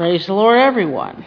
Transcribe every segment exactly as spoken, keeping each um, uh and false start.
Praise the Lord, everyone.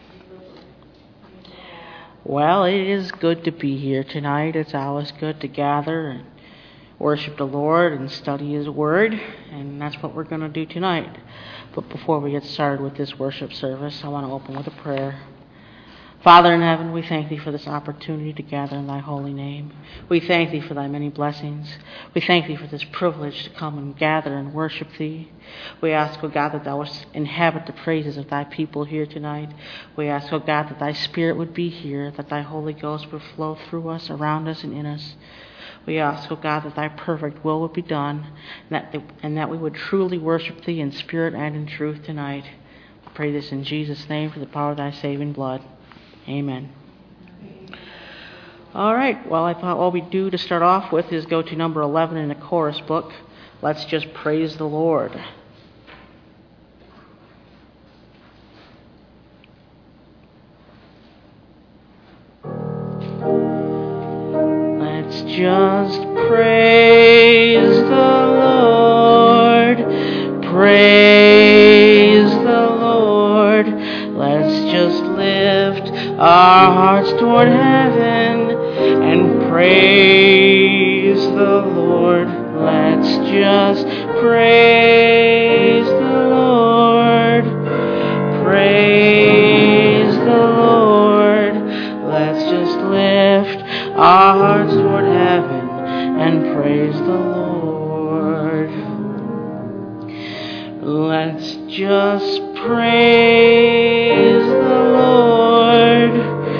Well, it is good to be here tonight. It's always good to gather and worship the Lord and study His Word, and that's what we're going to do tonight. But before we get started with this worship service, I want to open with a prayer. Father in heaven, we thank Thee for this opportunity to gather in Thy holy name. We thank Thee for Thy many blessings. We thank Thee for this privilege to come and gather and worship Thee. We ask, O God, that Thou wouldst inhabit the praises of Thy people here tonight. We ask, O God, that Thy Spirit would be here, that Thy Holy Ghost would flow through us, around us, and in us. We ask, O God, that Thy perfect will would be done, and that, and that we would truly worship Thee in spirit and in truth tonight. We pray this in Jesus' name for the power of Thy saving blood. Amen. All right, well, I thought what we'd do to start off with is go to number eleven in the chorus book. Let's just praise the Lord. Let's just praise the Lord, praise the Lord. Let's just lift our hearts toward heaven and praise the Lord. Let's just praise the Lord, praise the Lord. Let's just lift our hearts toward heaven and praise the Lord. Let's just praise the Lord,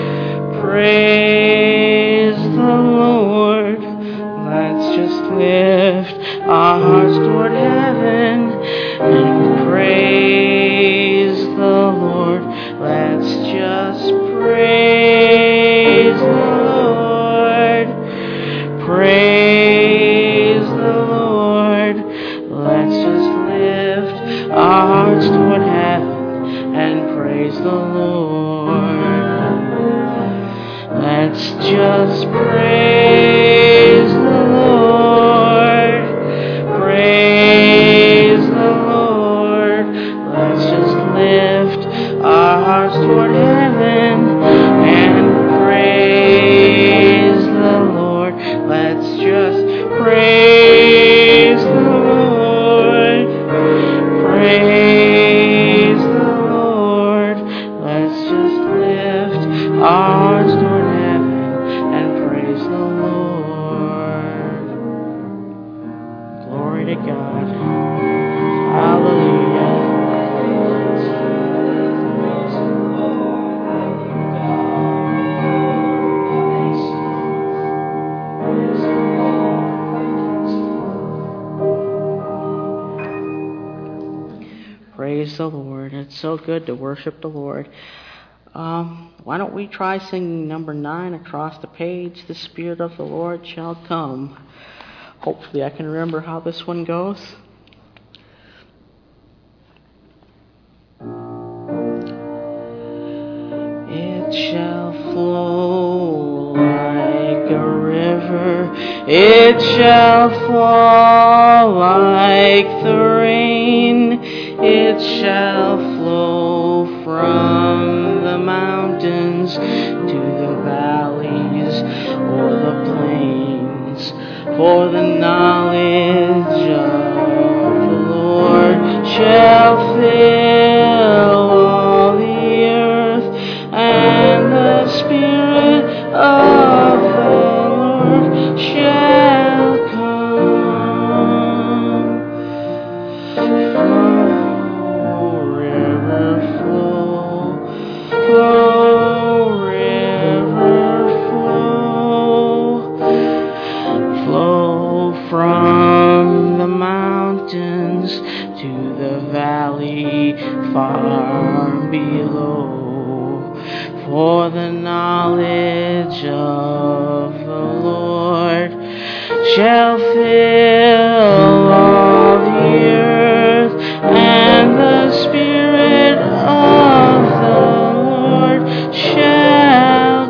praise the Lord. Let's just lift our hearts toward heaven and praise the Lord. Let's just praise the Lord, praise the Lord. Let's just lift our hearts toward heaven and praise the Lord. Let's just praise the Lord, praise the Lord. Let's just lift our hearts toward heaven and praise the Lord. Let's just praise the Lord, praise the Lord. Let's just lift our hearts toward heaven and praise the Lord. Glory to God. Hallelujah. Praise the Lord. It's so good to worship the Lord. Um, why don't we try singing number nine across the page, The Spirit of the Lord Shall Come. Hopefully I can remember how this one goes. It shall flow like a river, it shall fall like the rain, it shall flow from the mountains to the valleys or the plains. For the knowledge of the Lord shall fill all the earth, and the Spirit of the Lord shall come. Flow, river, flow, flow, river, flow, flow from the mountains to the valley far below. For the knowledge of the Lord shall fill all the earth, and the Spirit of the Lord shall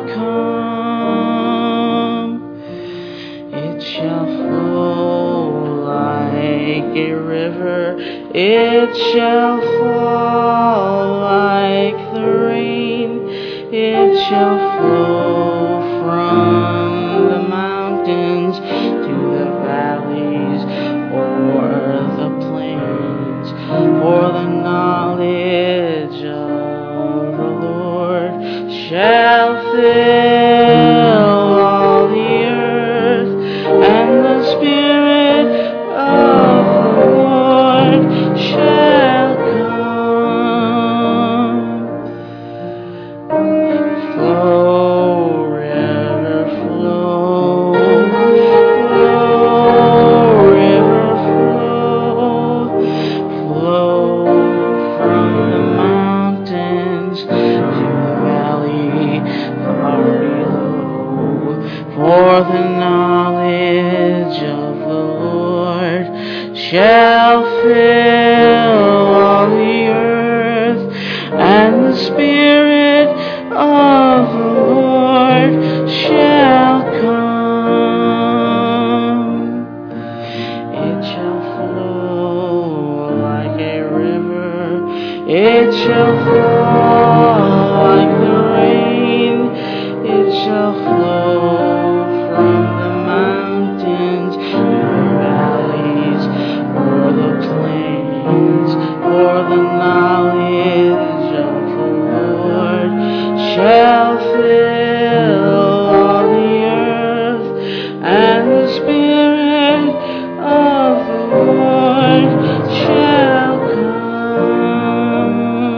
come. It shall flow like a river, it shall fall like the rain. It shall flow from the mountains to the valleys or the plains. For the knowledge of the Lord shall fill all the earth, and the Spirit of the Lord shall come. Flow, river, flow, flow, river, flow, flow from the mountains to the valley far below. For the knowledge of the Lord shall fill all the earth, and the Spirit of the Lord shall come. It shall flow like a river, it shall fall like the rain, it shall flow from the mountains to the valleys or the plains. For the knowledge of the Lord shall fill all the earth, and the Spirit of the Lord shall come.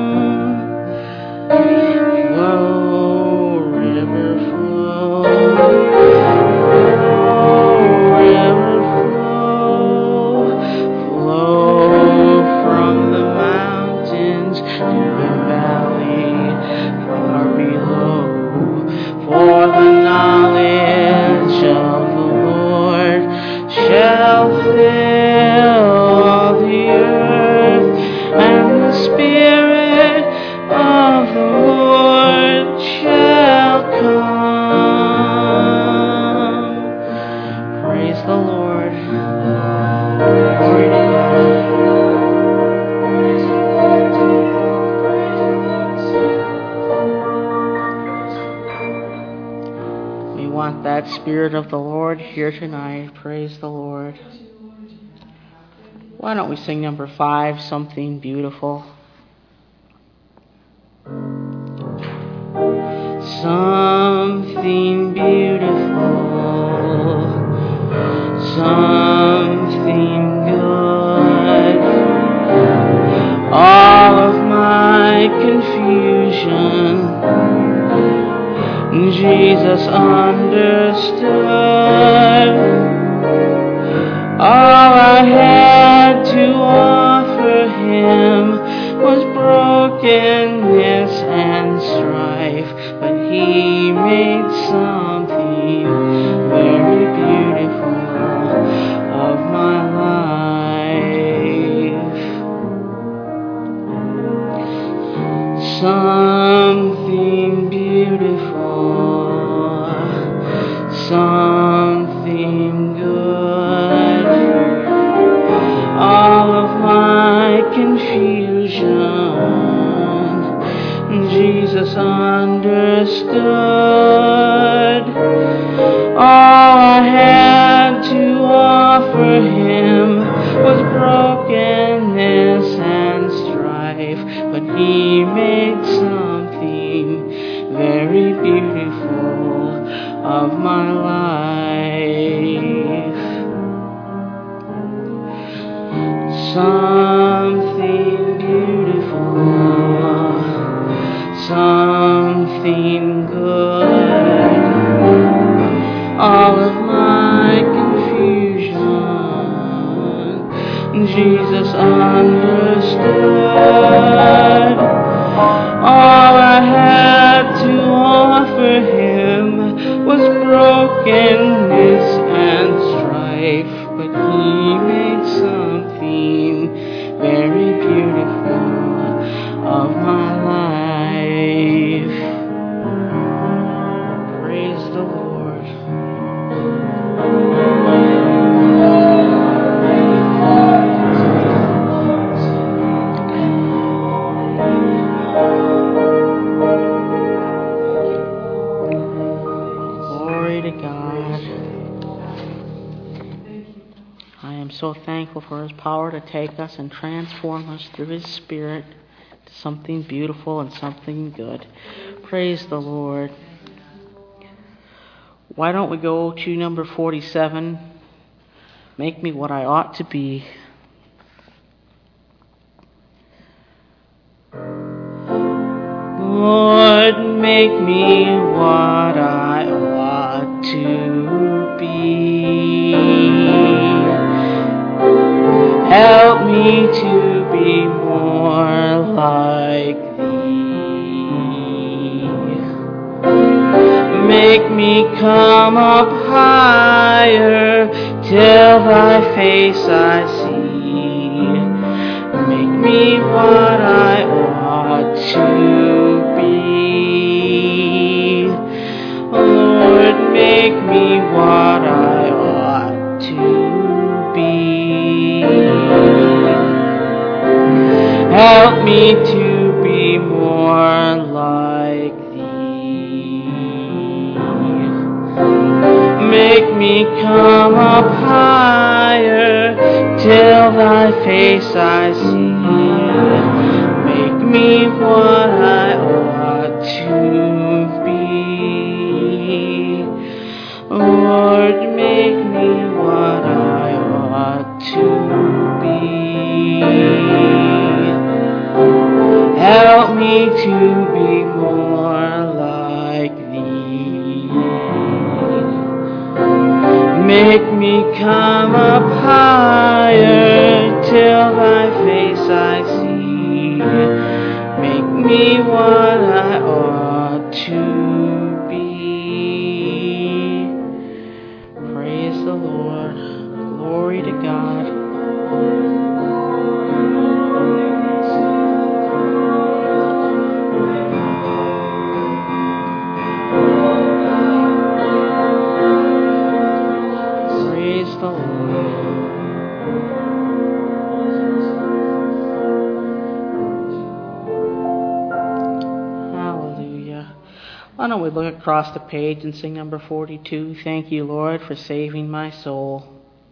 Flow, river, flow, flow, river, flow, flow from the mountains to the valley far below. For the knowledge of the Lord shall fill all the earth, and the Spirit of the Lord shall come. Praise the Lord. Glory to God. We want that Spirit of the Lord here tonight. Praise the Lord. Why don't we sing number five, Something Beautiful? Something beautiful, something good. All of my confusion, Jesus understood. All I had to offer him was brokenness and strife, but he made something very beautiful of my life. Something beautiful, something good. All of my confusion, Jesus understood. All I had to offer him was brokenness and strife, but he made something very beautiful of my life. Something beautiful, something good. All of my confusion, Jesus understood. All I had to offer him was brokenness and strife, but he made something very beautiful of my life. Praise the Lord. thankful for His power to take us and transform us through His Spirit to something beautiful and something good. Praise the Lord. Why don't we go to number forty-seven, Make Me What I Ought to Be. Lord, make me what I ought to be. Help me to be more like Thee. Make me come up higher till Thy face I see. Make me what I ought to be. Lord, make me what I ought to be. Help me to be more like Thee. Make me come up higher till Thy face I see. Make me what I ought to be. Lord, make me what I ought to be. Help me to be more like Thee. Make me come up higher till Thy face I see. Make me what I ought to be. Praise the Lord. Glory to God. Praise the Lord. Why don't we look across the page and sing number forty-two, Thank You, Lord, for Saving My Soul.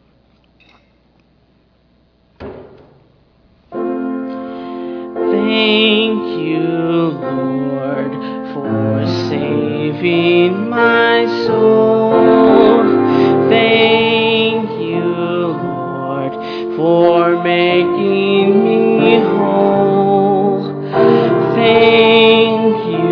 Thank you, Lord, for saving my soul. Thank you, Lord, for making me whole. Thank you,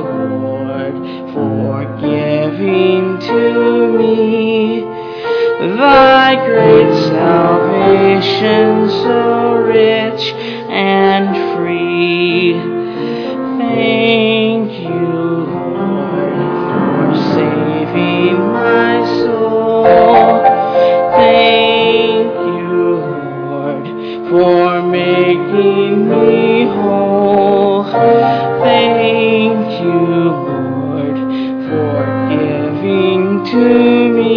for giving to me Thy great salvation, so rich and free. Thank you, Lord, for saving my soul. Thank you, Lord, for making me whole. Thank you, Lord, for giving to me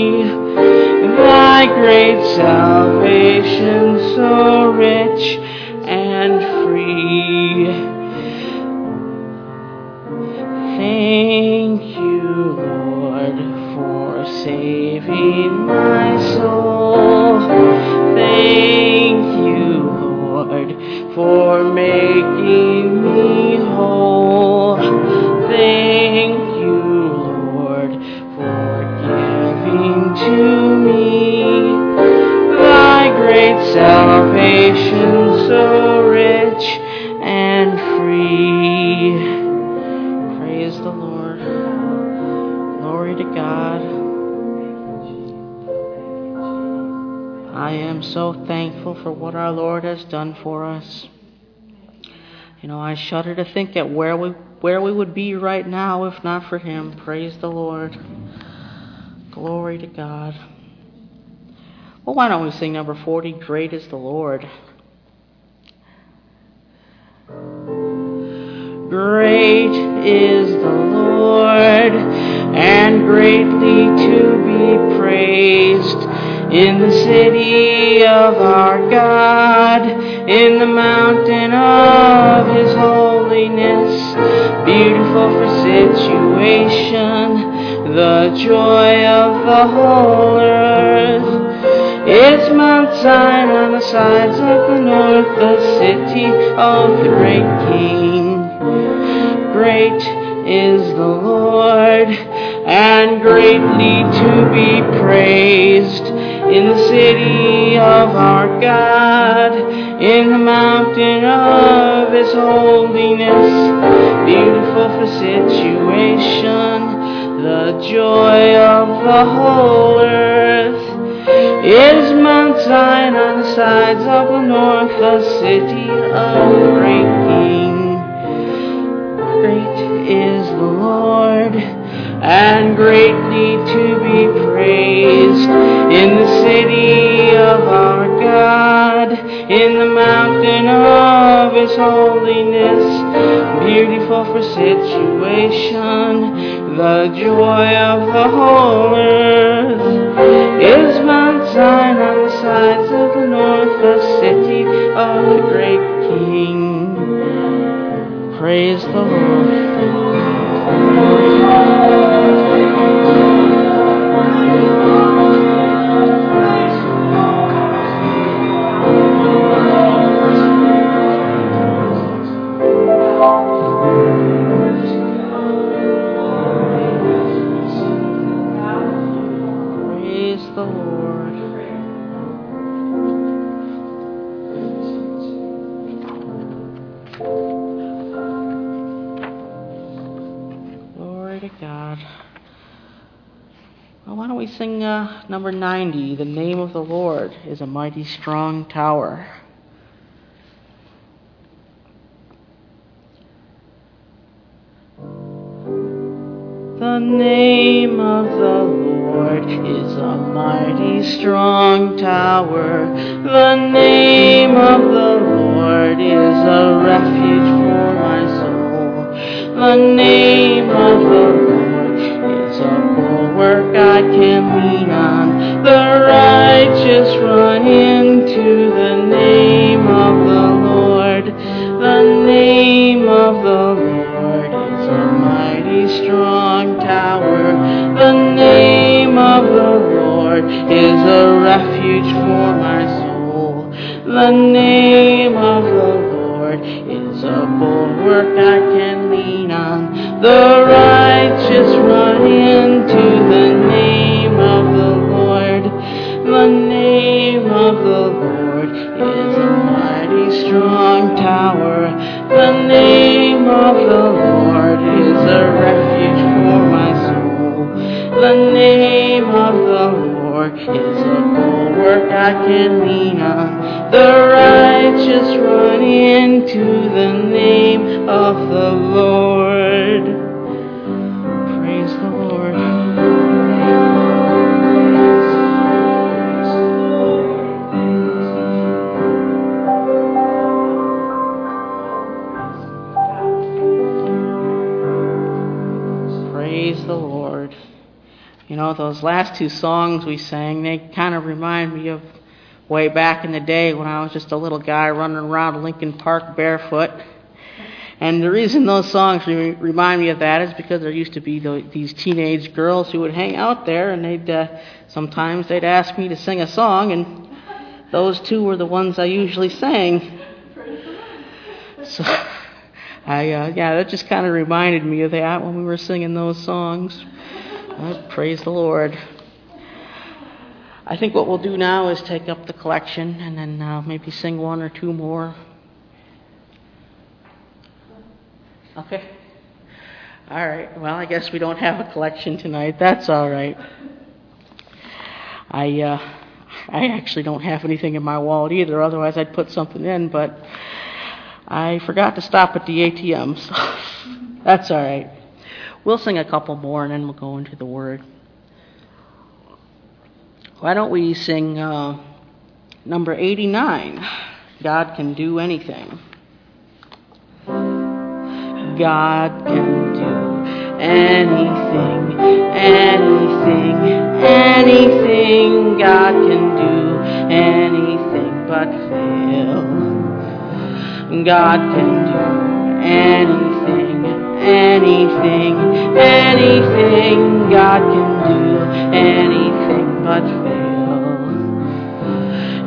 Thy great salvation, so rich and free. Thank you, Lord, for saving my soul. Thank you, Lord, for making me whole. Thank you, Lord, for giving to me Thy great salvation, so rich and free. Praise the Lord. Glory to God. I am so thankful for what our Lord has done for us. You know, I shudder to think at where we where we would be right now if not for Him. Praise the Lord. Glory to God. Well, why don't we sing number forty, Great is the Lord. Great is the Lord, and greatly to be praised in the city of our God, in the mountain of His holiness, beautiful for situation, the joy of the whole earth. is Mount Zion on the sides of the north, the city of the great King. Great is the Lord, and greatly to be praised in the city of our God, in the mountain of his holiness, beautiful for situation, the joy of the whole earth. Is Mount Zion on the sides of the north, the city of the great King. Great is the Lord, and greatly to be praised in the city of our God, in the mountain of his holiness, beautiful for situation, the joy of the whole earth. Is Mount Zion on the sides of the north, the city of the great King. Praise the Lord. Praise the Lord. Glory to God. Well, why don't we sing uh, number ninety, The Name of the Lord is a Mighty Strong Tower. The name of the Lord is a mighty strong tower. The name of the Lord is a refuge for my soul. The name of the Lord is a bulwark I can lean on. The righteous run into the name of the Lord. The name of the Lord is a mighty strong tower. The name of the Lord is a refuge for my soul. The name of the Lord is a bulwark I can lean on. The righteous run into the name of the Lord. The name of the Lord is a mighty strong tower. The name of the Lord is a refuge for my soul. The name of the Lord is a bulwark I can lean on. The righteous run into the name of the Lord. Praise the Lord. Praise the Lord. You know, those last two songs we sang, they kind of remind me of way back in the day when I was just a little guy running around Lincoln Park barefoot. And the reason those songs re- remind me of that is because there used to be the, these teenage girls who would hang out there, and they'd uh, sometimes they'd ask me to sing a song, and those two were the ones I usually sang. So, I uh, yeah, that just kind of reminded me of that when we were singing those songs. Uh, praise the Lord. I think what we'll do now is take up the collection and then uh, maybe sing one or two more. Okay. All right. Well, I guess we don't have a collection tonight. That's all right. I uh, I actually don't have anything in my wallet either. Otherwise, I'd put something in. But I forgot to stop at the A T M. So that's all right. We'll sing a couple more and then we'll go into the Word. Why don't we sing uh, number eighty-nine, God Can Do Anything. God can do anything, anything, anything. God can do anything but fail. God can do anything, anything, anything. God can do anything but fail.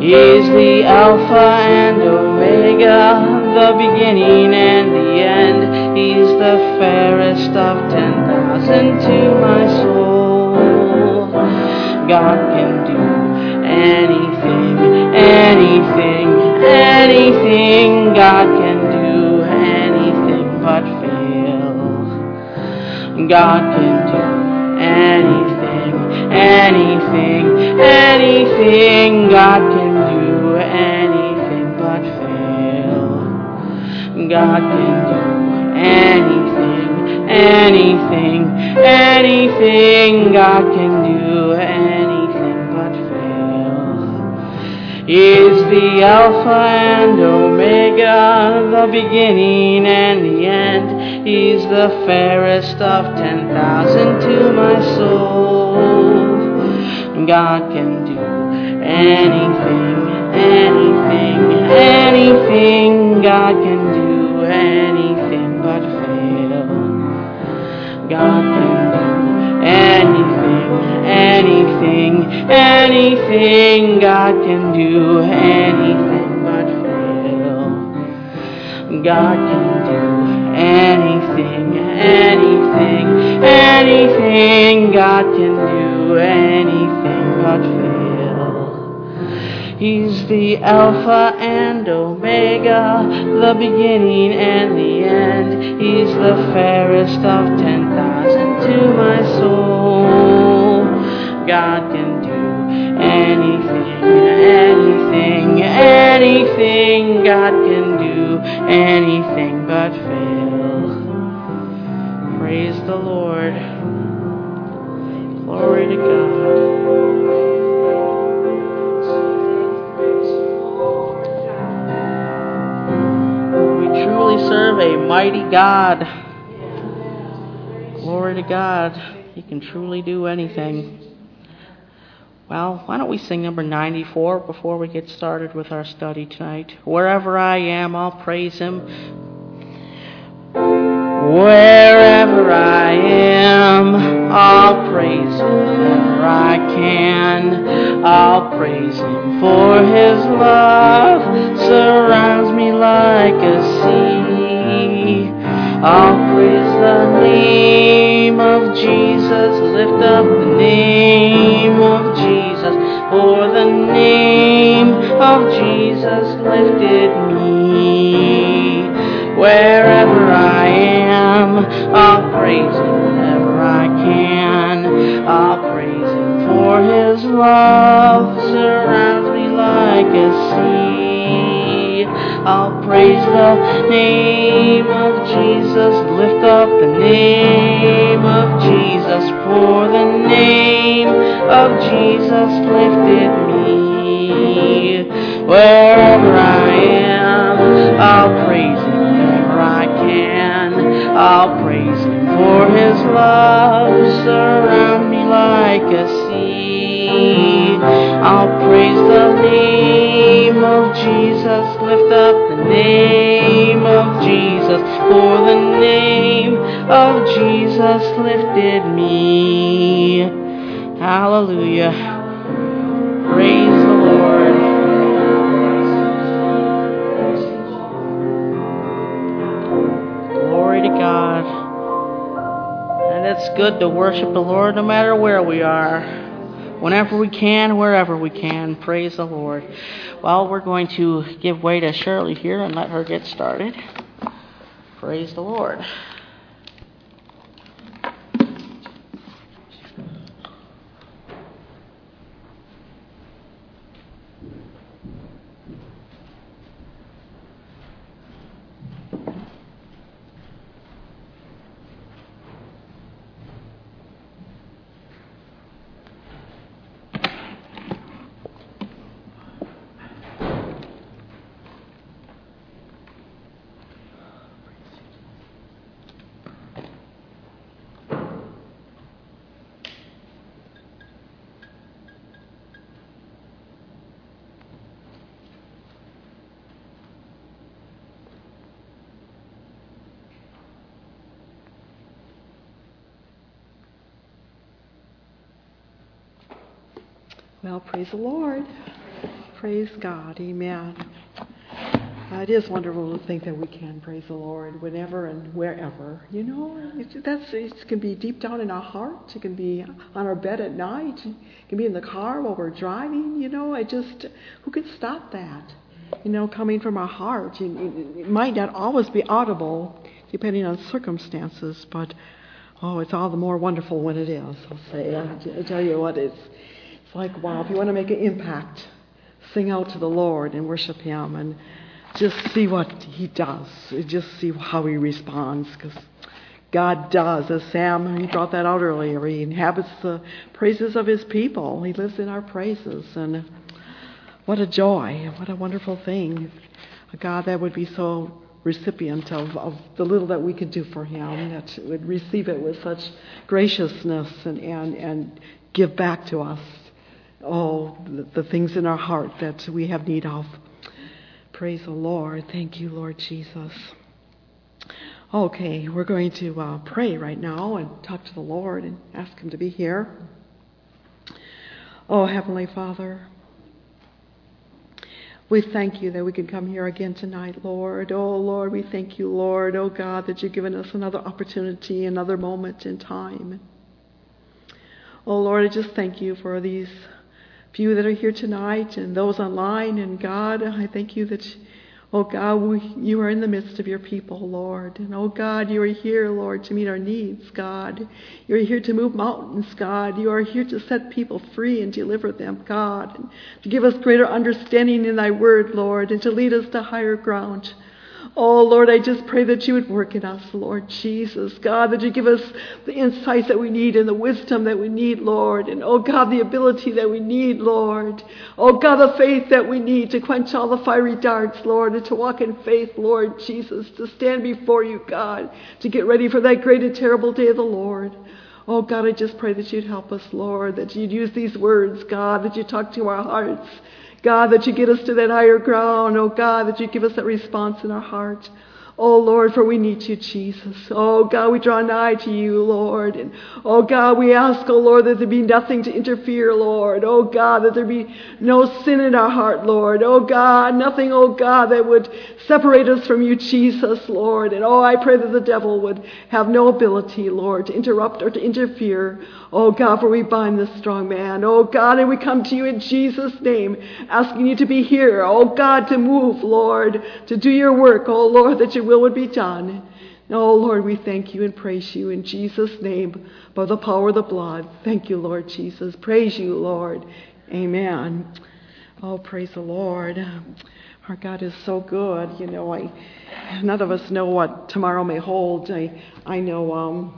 He is the Alpha and Omega, the beginning and the end. He's the fairest of ten thousand to my soul. God can do anything, anything, anything. God can do anything but fail. God can do anything, anything, anything. God can do anything but fail. God can do anything, anything, anything. God can do anything but fail. He is the Alpha and Omega, the beginning and the end. He's the fairest of ten thousand to my soul. God can do anything, anything, anything. God can do anything but fail. God can do anything, anything, anything. God can do anything but fail. God can do anything, anything, anything. God can do anything but fail. He's the Alpha and Omega, the beginning and the end. He's the fairest of ten thousand to my soul. God can do anything, anything, anything. God can do anything but fail. Praise the Lord. Glory to God. We truly serve a mighty God. Glory to God. He can truly do anything. Well, why don't we sing number ninety-four before we get started with our study tonight? Wherever I am, I'll praise Him. Wherever I am, I'll praise Him whenever I can. I'll praise Him for His love surrounds me like a sea. I'll praise the name of Jesus, lift up the name of Jesus, for the name of Jesus lifted me. Wherever I am, I'll praise Him whenever I can. I'll praise Him for His love surrounds me like a sea. I'll praise the name of Jesus, lift up the name of Jesus, for the name of Jesus lifted me. Wherever I am, I'll praise Him whenever I can. I'll praise Him for His love surround me like a sea. I'll praise the name of Jesus, lift up the name of Jesus, for the name of Jesus lifted me. Hallelujah. Praise the Lord. Glory to God. And it's good to worship the Lord no matter where we are. Whenever we can, wherever we can. Praise the Lord. Well, we're going to give way to Shirley here and let her get started. Praise the Lord. Well, praise the Lord. Praise God. Amen. Uh, it is wonderful to think that we can praise the Lord whenever and wherever. You know, it, that's, it can be deep down in our heart. It can be on our bed at night. It can be in the car while we're driving. You know, I just, who could stop that? You know, coming from our heart. It, it, it might not always be audible, depending on circumstances, but oh, it's all the more wonderful when it is. I'll say. I, I tell you what, it's, it's like, wow, if you want to make an impact, sing out to the Lord and worship Him and just see what He does. Just see how He responds, because God does. As Sam, he brought that out earlier, He inhabits the praises of His people. He lives in our praises, and what a joy, what a wonderful thing. A God that would be so recipient of, of the little that we could do for Him, that would receive it with such graciousness and, and, and give back to us, oh, the, the things in our heart that we have need of. Praise the Lord. Thank you, Lord Jesus. Okay, we're going to uh, pray right now and talk to the Lord and ask Him to be here. Oh, Heavenly Father, we thank You that we can come here again tonight, Lord. Oh, Lord, we thank You, Lord. Oh, God, that You've given us another opportunity, another moment in time. Oh, Lord, I just thank You for these few that are here tonight and those online. And God, I thank You that, oh God, we, You are in the midst of Your people, Lord. And oh God, You are here, Lord, to meet our needs, God. You are here to move mountains, God. You are here to set people free and deliver them, God. And to give us greater understanding in Thy word, Lord, and to lead us to higher ground. Oh, Lord, I just pray that You would work in us, Lord Jesus. God, that You give us the insights that we need and the wisdom that we need, Lord. And, oh, God, the ability that we need, Lord. Oh, God, the faith that we need to quench all the fiery darts, Lord, and to walk in faith, Lord Jesus, to stand before You, God, to get ready for that great and terrible day of the Lord. Oh, God, I just pray that You'd help us, Lord, that You'd use these words, God, that You talk to our hearts. God, that You get us to that higher ground. Oh, God, that You give us that response in our heart. Oh, Lord, for we need You, Jesus. Oh, God, we draw nigh to You, Lord. And, oh, God, we ask, oh, Lord, that there be nothing to interfere, Lord. Oh, God, that there be no sin in our heart, Lord. Oh, God, nothing, oh, God, that would separate us from You, Jesus, Lord. And, oh, I pray that the devil would have no ability, Lord, to interrupt or to interfere. Oh, God, for we bind this strong man. Oh, God, and we come to You in Jesus' name, asking You to be here. Oh, God, to move, Lord, to do Your work. Oh, Lord, that Your will would be done. Oh, Lord, we thank You and praise You in Jesus' name by the power of the blood. Thank You, Lord Jesus. Praise You, Lord. Amen. Oh, praise the Lord. Our God is so good. You know, I none of us know what tomorrow may hold. I, I know... Um,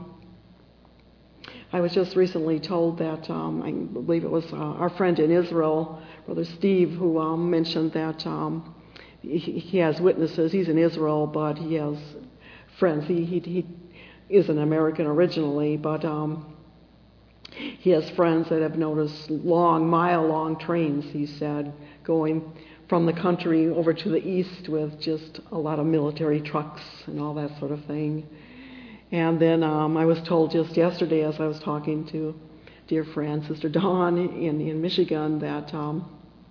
I was just recently told that, um, I believe it was uh, our friend in Israel, Brother Steve, who um, mentioned that um, he, he has witnesses. He's in Israel, but he has friends. He, he, he is an American originally, but um, he has friends that have noticed long, mile-long trains, he said, going from the country over to the east with just a lot of military trucks and all that sort of thing. And then um, I was told just yesterday, as I was talking to dear friend Sister Dawn in, in Michigan, that um,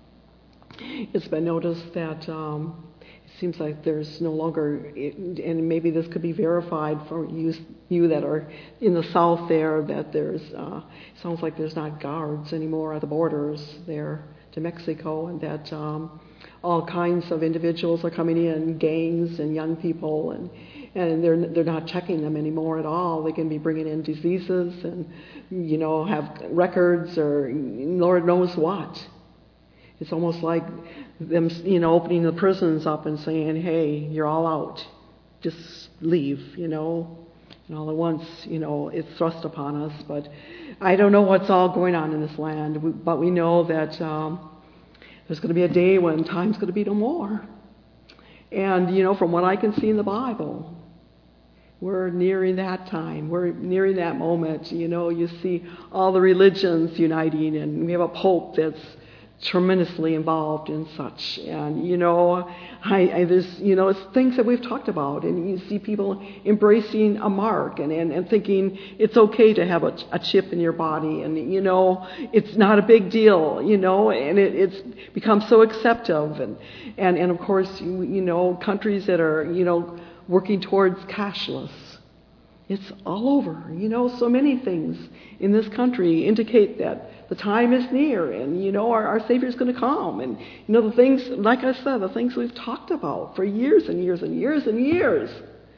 it's been noticed that um, it seems like there's no longer, and maybe this could be verified for you, you that are in the south there, that there's, uh, it sounds like there's not guards anymore at the borders there to Mexico, and that um, all kinds of individuals are coming in, gangs and young people, and And they're they're not checking them anymore at all. They can be bringing in diseases and, you know, have records or Lord knows what. It's almost like them, you know, opening the prisons up and saying, hey, you're all out. Just leave, you know. And all at once, you know, it's thrust upon us. But I don't know what's all going on in this land. But we know that um, there's going to be a day when time's going to be no more. And, you know, from what I can see in the Bible, we're nearing that time. We're nearing that moment. You know, you see all the religions uniting, and we have a pope that's tremendously involved in such. And, you know, I, I there's, you know, it's things that we've talked about. And you see people embracing a mark and, and, and thinking it's okay to have a, a chip in your body. And, you know, it's not a big deal, you know, and it, it's become so acceptive. And, and, and of course, you, you know, countries that are, you know, working towards cashless. It's all over. You know, so many things in this country indicate that the time is near, and, you know, our, our Savior's going to come. And, you know, the things, like I said, the things we've talked about for years and years and years and years.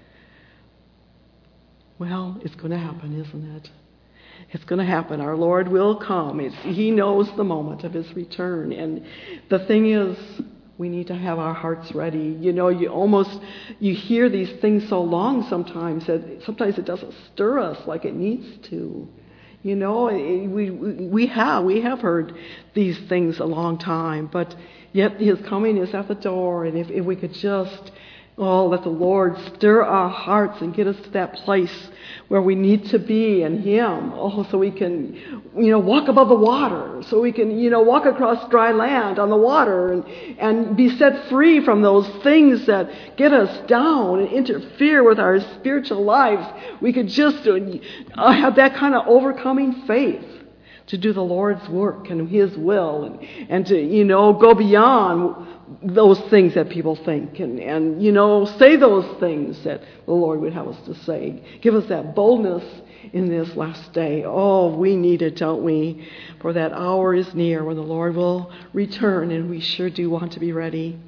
Well, it's going to happen, isn't it? It's going to happen. Our Lord will come. It's, he knows the moment of his return. And the thing is, we need to have our hearts ready. You know, you almost, you hear these things so long sometimes that sometimes it doesn't stir us like it needs to. You know, we we have we have heard these things a long time, but yet his coming is at the door. And if, if we could just, oh, let the Lord stir our hearts and get us to that place where we need to be in him. Oh, so we can, you know, walk above the water. So we can, you know, walk across dry land on the water and, and be set free from those things that get us down and interfere with our spiritual lives. We could just uh, have that kind of overcoming faith to do the Lord's work and his will, and, and to, you know, go beyond those things that people think, and, and, you know, say those things that the Lord would have us to say. Give us that boldness in this last day. Oh, we need it, don't we? For that hour is near when the Lord will return, and we sure do want to be ready.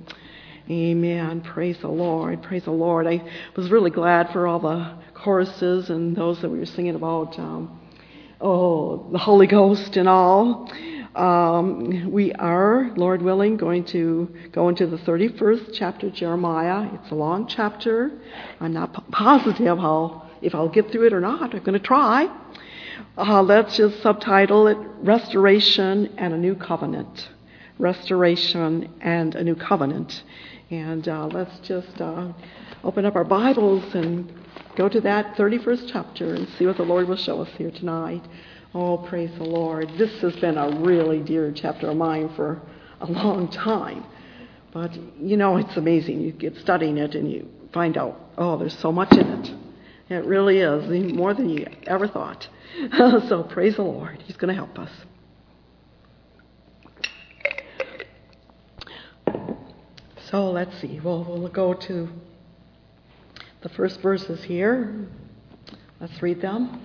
Amen. Praise the Lord. Praise the Lord. I was really glad for all the choruses and those that we were singing about, um, oh, the Holy Ghost and all. Um, we are, Lord willing, going to go into the thirty-first chapter of Jeremiah. It's a long chapter. I'm not p- positive how, if I'll get through it or not. I'm going to try. Uh, let's just subtitle it Restoration and a New Covenant. Restoration and a New Covenant. And uh, let's just uh, open up our Bibles and go to that thirty-first chapter and see what the Lord will show us here tonight. Oh, praise the Lord. This has been a really dear chapter of mine for a long time. But, you know, it's amazing. You get studying it and you find out, oh, there's so much in it. It really is, more than you ever thought. So praise the Lord. He's going to help us. So let's see. Well, we'll go to the first verses here. Let's read them.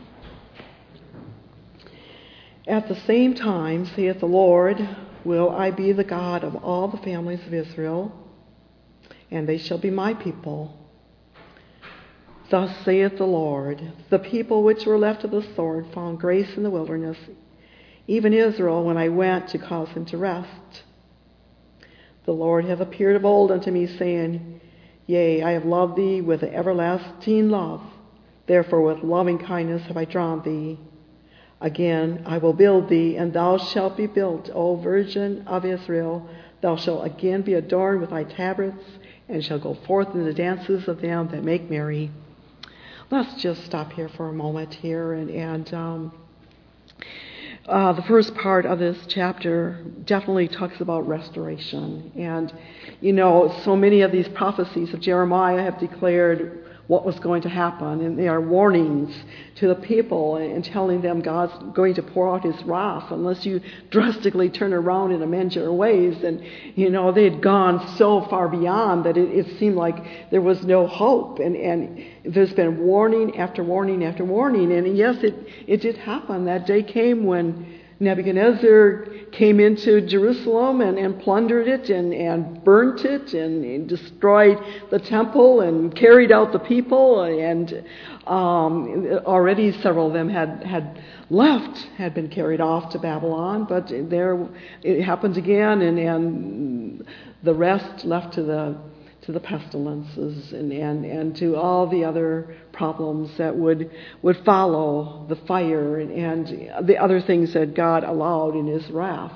At the same time, saith the Lord, will I be the God of all the families of Israel, and they shall be my people. Thus saith the Lord, the people which were left of the sword found grace in the wilderness, even Israel, when I went to cause him to rest. The Lord hath appeared of old unto me, saying, Yea, I have loved thee with an everlasting love. Therefore with loving kindness have I drawn thee. Again, I will build thee, and thou shalt be built, O Virgin of Israel. Thou shalt again be adorned with thy tabrets, and shalt go forth in the dances of them that make merry. Let's just stop here for a moment here. And, and um, uh, the first part of this chapter definitely talks about restoration. And, you know, so many of these prophecies of Jeremiah have declared what was going to happen, and they are warnings to the people and telling them God's going to pour out his wrath unless you drastically turn around and amend your ways. And, you know, they had gone so far beyond that it, it seemed like there was no hope. And, and there's been warning after warning after warning. And yes, it, it did happen. That day came when Nebuchadnezzar came into Jerusalem and, and plundered it and, and burnt it and, and destroyed the temple and carried out the people. And um, already several of them had, had left, had been carried off to Babylon. But there it happened again, and, and the rest left to the to the pestilences and, and, and to all the other problems that would would follow the fire and, and the other things that God allowed in his wrath.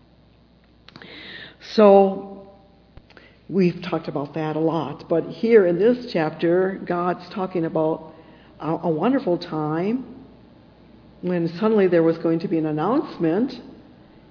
So we've talked about that a lot. But here in this chapter, God's talking about a, a wonderful time when suddenly there was going to be an announcement,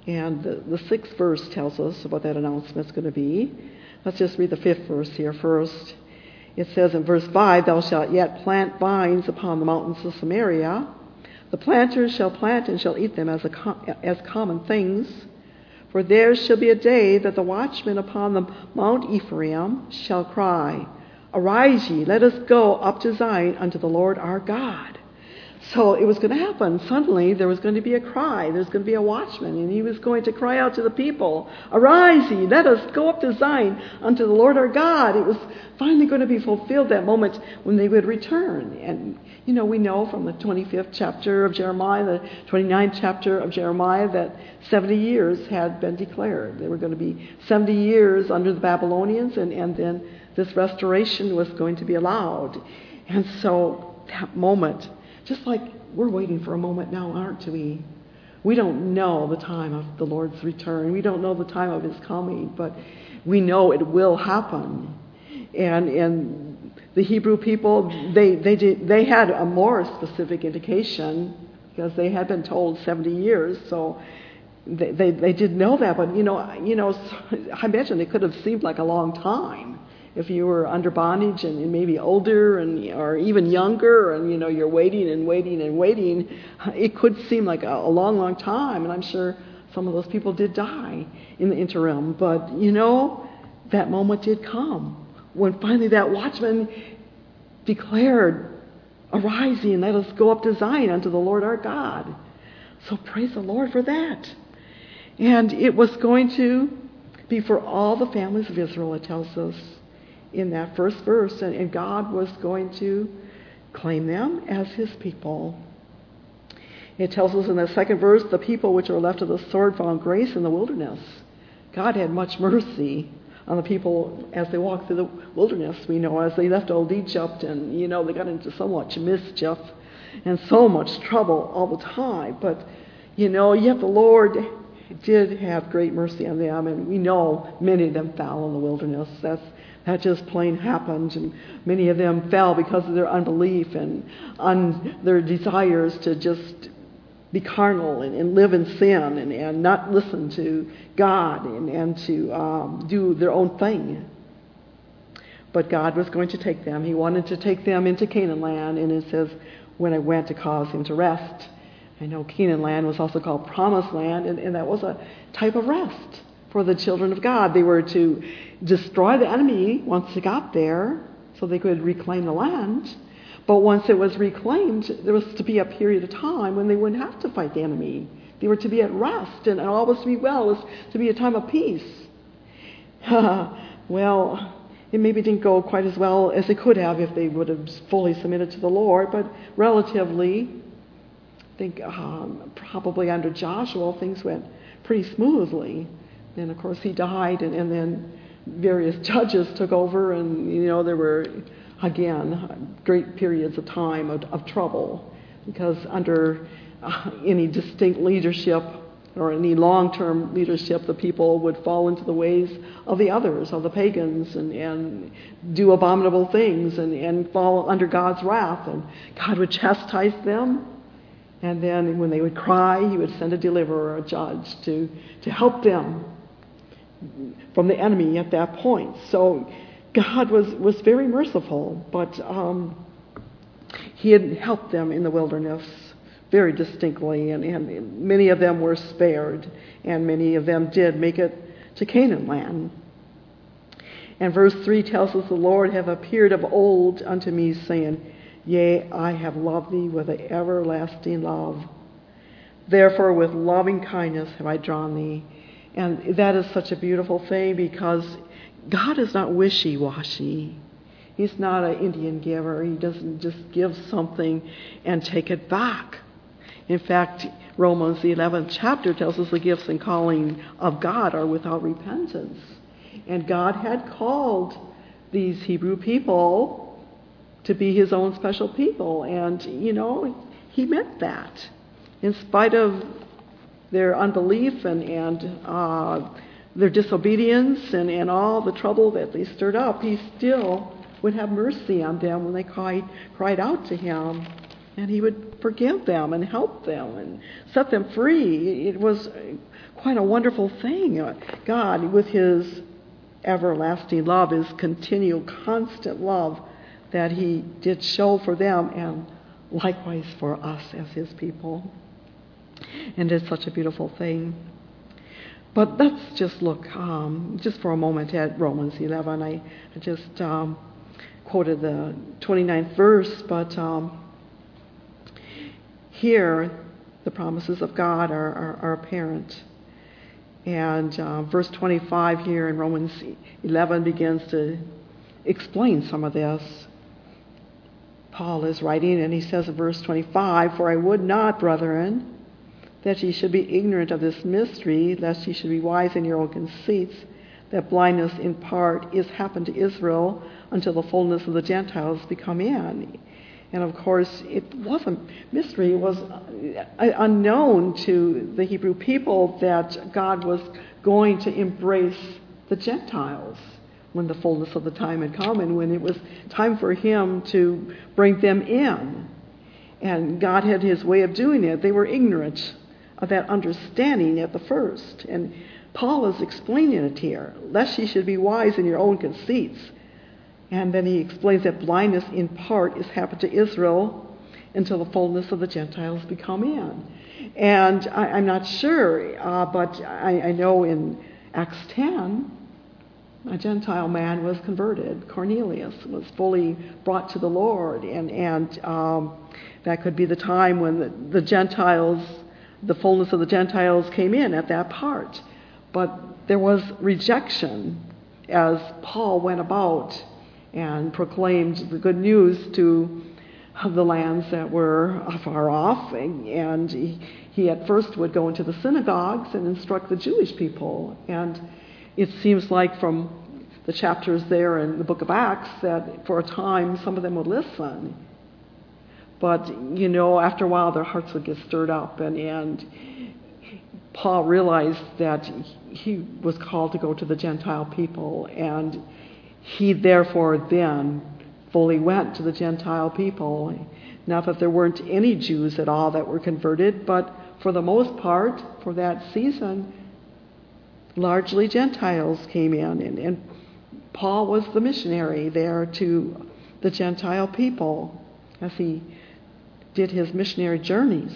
And the, the sixth verse tells us what that announcement's going to be. Let's just read the fifth verse here first. It says in verse five, "Thou shalt yet plant vines upon the mountains of Samaria. The planters shall plant and shall eat them as, a com- as common things. For there shall be a day that the watchmen upon the Mount Ephraim shall cry, Arise ye, let us go up to Zion unto the Lord our God." So it was going to happen. Suddenly there was going to be a cry. There's going to be a watchman, and he was going to cry out to the people, "Arise ye, let us go up to Zion unto the Lord our God." It was finally going to be fulfilled, that moment when they would return. And, you know, we know from the twenty-fifth chapter of Jeremiah, the twenty-ninth chapter of Jeremiah, that seventy years had been declared. There were going to be seventy years under the Babylonians, and, and then this restoration was going to be allowed. And so that moment, just like we're waiting for a moment now, aren't we? We don't know the time of the Lord's return. We don't know the time of His coming, but we know it will happen. And and the Hebrew people, they they did, they had a more specific indication because they had been told seventy years, so they they, they did know that. But you know you know, I imagine it could have seemed like a long time. If you were under bondage and, and maybe older and or even younger, and you know you're waiting and waiting and waiting, it could seem like a, a long, long time. And I'm sure some of those people did die in the interim. But you know, that moment did come when finally that watchman declared, "Arise ye and let us go up to Zion unto the Lord our God." So praise the Lord for that. And it was going to be for all the families of Israel, it tells us in that first verse, and, and God was going to claim them as His people. It tells us in the second verse, "The people which were left of the sword found grace in the wilderness." God had much mercy on the people as they walked through the wilderness, we know, as they left old Egypt, and you know they got into so much mischief and so much trouble all the time. But you know, yet the Lord did have great mercy on them, and we know many of them fell in the wilderness. That's That just plain happened, and many of them fell because of their unbelief and un, their desires to just be carnal and, and live in sin and, and not listen to God and, and to um, do their own thing. But God was going to take them. He wanted to take them into Canaan land, and it says, "When I went to cause him to rest." I know Canaan land was also called Promised Land, and, and that was a type of rest for the children of God. They were to destroy the enemy once they got there so they could reclaim the land. But once it was reclaimed, there was to be a period of time when they wouldn't have to fight the enemy. They were to be at rest, and all was to be well. It was to be a time of peace. Well, it maybe didn't go quite as well as it could have if they would have fully submitted to the Lord, but relatively, I think um, probably under Joshua, things went pretty smoothly. And of course he died, and, and then various judges took over, and you know there were again great periods of time of, of trouble, because under uh, any distinct leadership or any long-term leadership, the people would fall into the ways of the others, of the pagans, and, and do abominable things and, and fall under God's wrath, and God would chastise them. And then when they would cry, He would send a deliverer, a judge, to, to help them from the enemy at that point. So God was, was very merciful, but um, He had helped them in the wilderness very distinctly, and, and many of them were spared, and many of them did make it to Canaan land. And verse three tells us, "The Lord have appeared of old unto me, saying, Yea, I have loved thee with an everlasting love. Therefore with loving kindness have I drawn thee." And that is such a beautiful thing, because God is not wishy-washy. He's not an Indian giver. He doesn't just give something and take it back. In fact, Romans, the eleventh chapter, tells us the gifts and calling of God are without repentance. And God had called these Hebrew people to be His own special people. And, you know, He meant that. In spite of their unbelief and, and uh, their disobedience and, and all the trouble that they stirred up, He still would have mercy on them when they cried, cried out to Him. And he would forgive them and help them and set them free. It was quite a wonderful thing. God, with his everlasting love, his continual, constant love that he did show for them and likewise for us as his people. And it's such a beautiful thing. But let's just look um, just for a moment at Romans eleven. I, I just um, quoted the twenty-ninth verse, but um, here the promises of God are, are, are apparent. And uh, verse twenty-five here in Romans eleven begins to explain some of this. Paul is writing, and he says in verse twenty-five, "For I would not, brethren, that ye should be ignorant of this mystery, lest ye should be wise in your own conceits, that blindness in part is happened to Israel until the fullness of the Gentiles be come in." And of course, it wasn't mystery. It was unknown to the Hebrew people that God was going to embrace the Gentiles when the fullness of the time had come and when it was time for him to bring them in. And God had his way of doing it. They were ignorant of that understanding at the first. And Paul is explaining it here. Lest ye should be wise in your own conceits. And then he explains that blindness in part is happened to Israel until the fullness of the Gentiles be come in. And I, I'm not sure, uh, but I, I know in Acts ten, a Gentile man was converted. Cornelius was fully brought to the Lord. And, and um, that could be the time when the, the Gentiles, the fullness of the Gentiles came in at that part. But there was rejection as Paul went about and proclaimed the good news to the lands that were far off. And he, he at first would go into the synagogues and instruct the Jewish people. And it seems like from the chapters there in the book of Acts that for a time some of them would listen. But, you know, after a while their hearts would get stirred up. And, and Paul realized that he was called to go to the Gentile people. And he therefore then fully went to the Gentile people. Not that there weren't any Jews at all that were converted, but for the most part, for that season, largely Gentiles came in. And, and Paul was the missionary there to the Gentile people as he did his missionary journeys.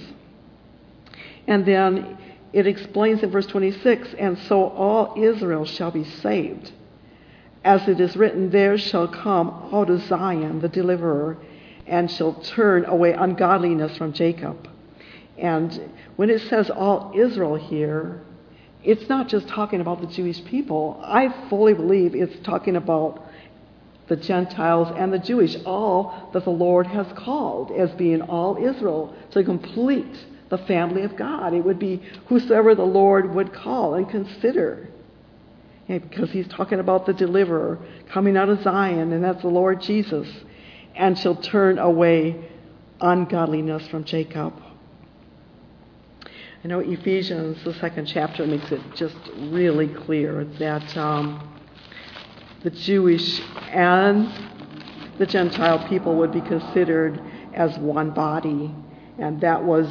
And then it explains in verse twenty-six, "And so all Israel shall be saved. As it is written, there shall come out of Zion the deliverer, and shall turn away ungodliness from Jacob." And when it says all Israel here, it's not just talking about the Jewish people. I fully believe it's talking about the Gentiles and the Jewish, all that the Lord has called as being all Israel to complete the family of God. It would be whosoever the Lord would call and consider. Because he's talking about the deliverer coming out of Zion, and that's the Lord Jesus, and shall turn away ungodliness from Jacob. I know Ephesians, the second chapter, makes it just really clear that um, the Jewish and the Gentile people would be considered as one body, and that was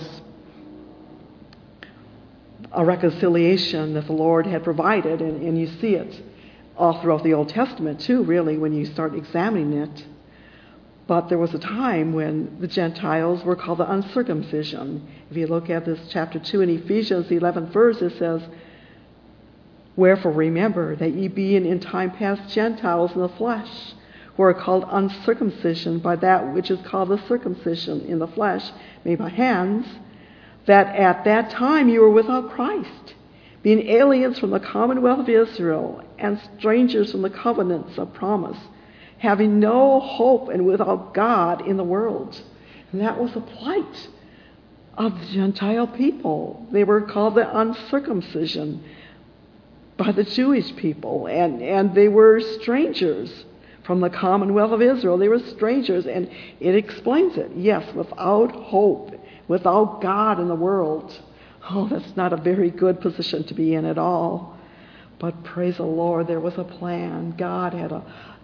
a reconciliation that the Lord had provided, and, and you see it all throughout the Old Testament too, really, when you start examining it. But there was a time when the Gentiles were called the uncircumcision. If you look at this chapter two in Ephesians, the eleventh verse, it says, "Wherefore remember that ye being in time past Gentiles in the flesh, who are called uncircumcision by that which is called the circumcision in the flesh, made by hands, that at that time you were without Christ, being aliens from the commonwealth of Israel, and strangers from the covenants of promise, having no hope and without God in the world." And that was the plight of the Gentile people. They were called the uncircumcision by the Jewish people, and, and they were strangers from the commonwealth of Israel. They were strangers, and it explains it. Yes, without hope, without God in the world. Oh, that's not a very good position to be in at all. But praise the Lord, there was a plan. God had a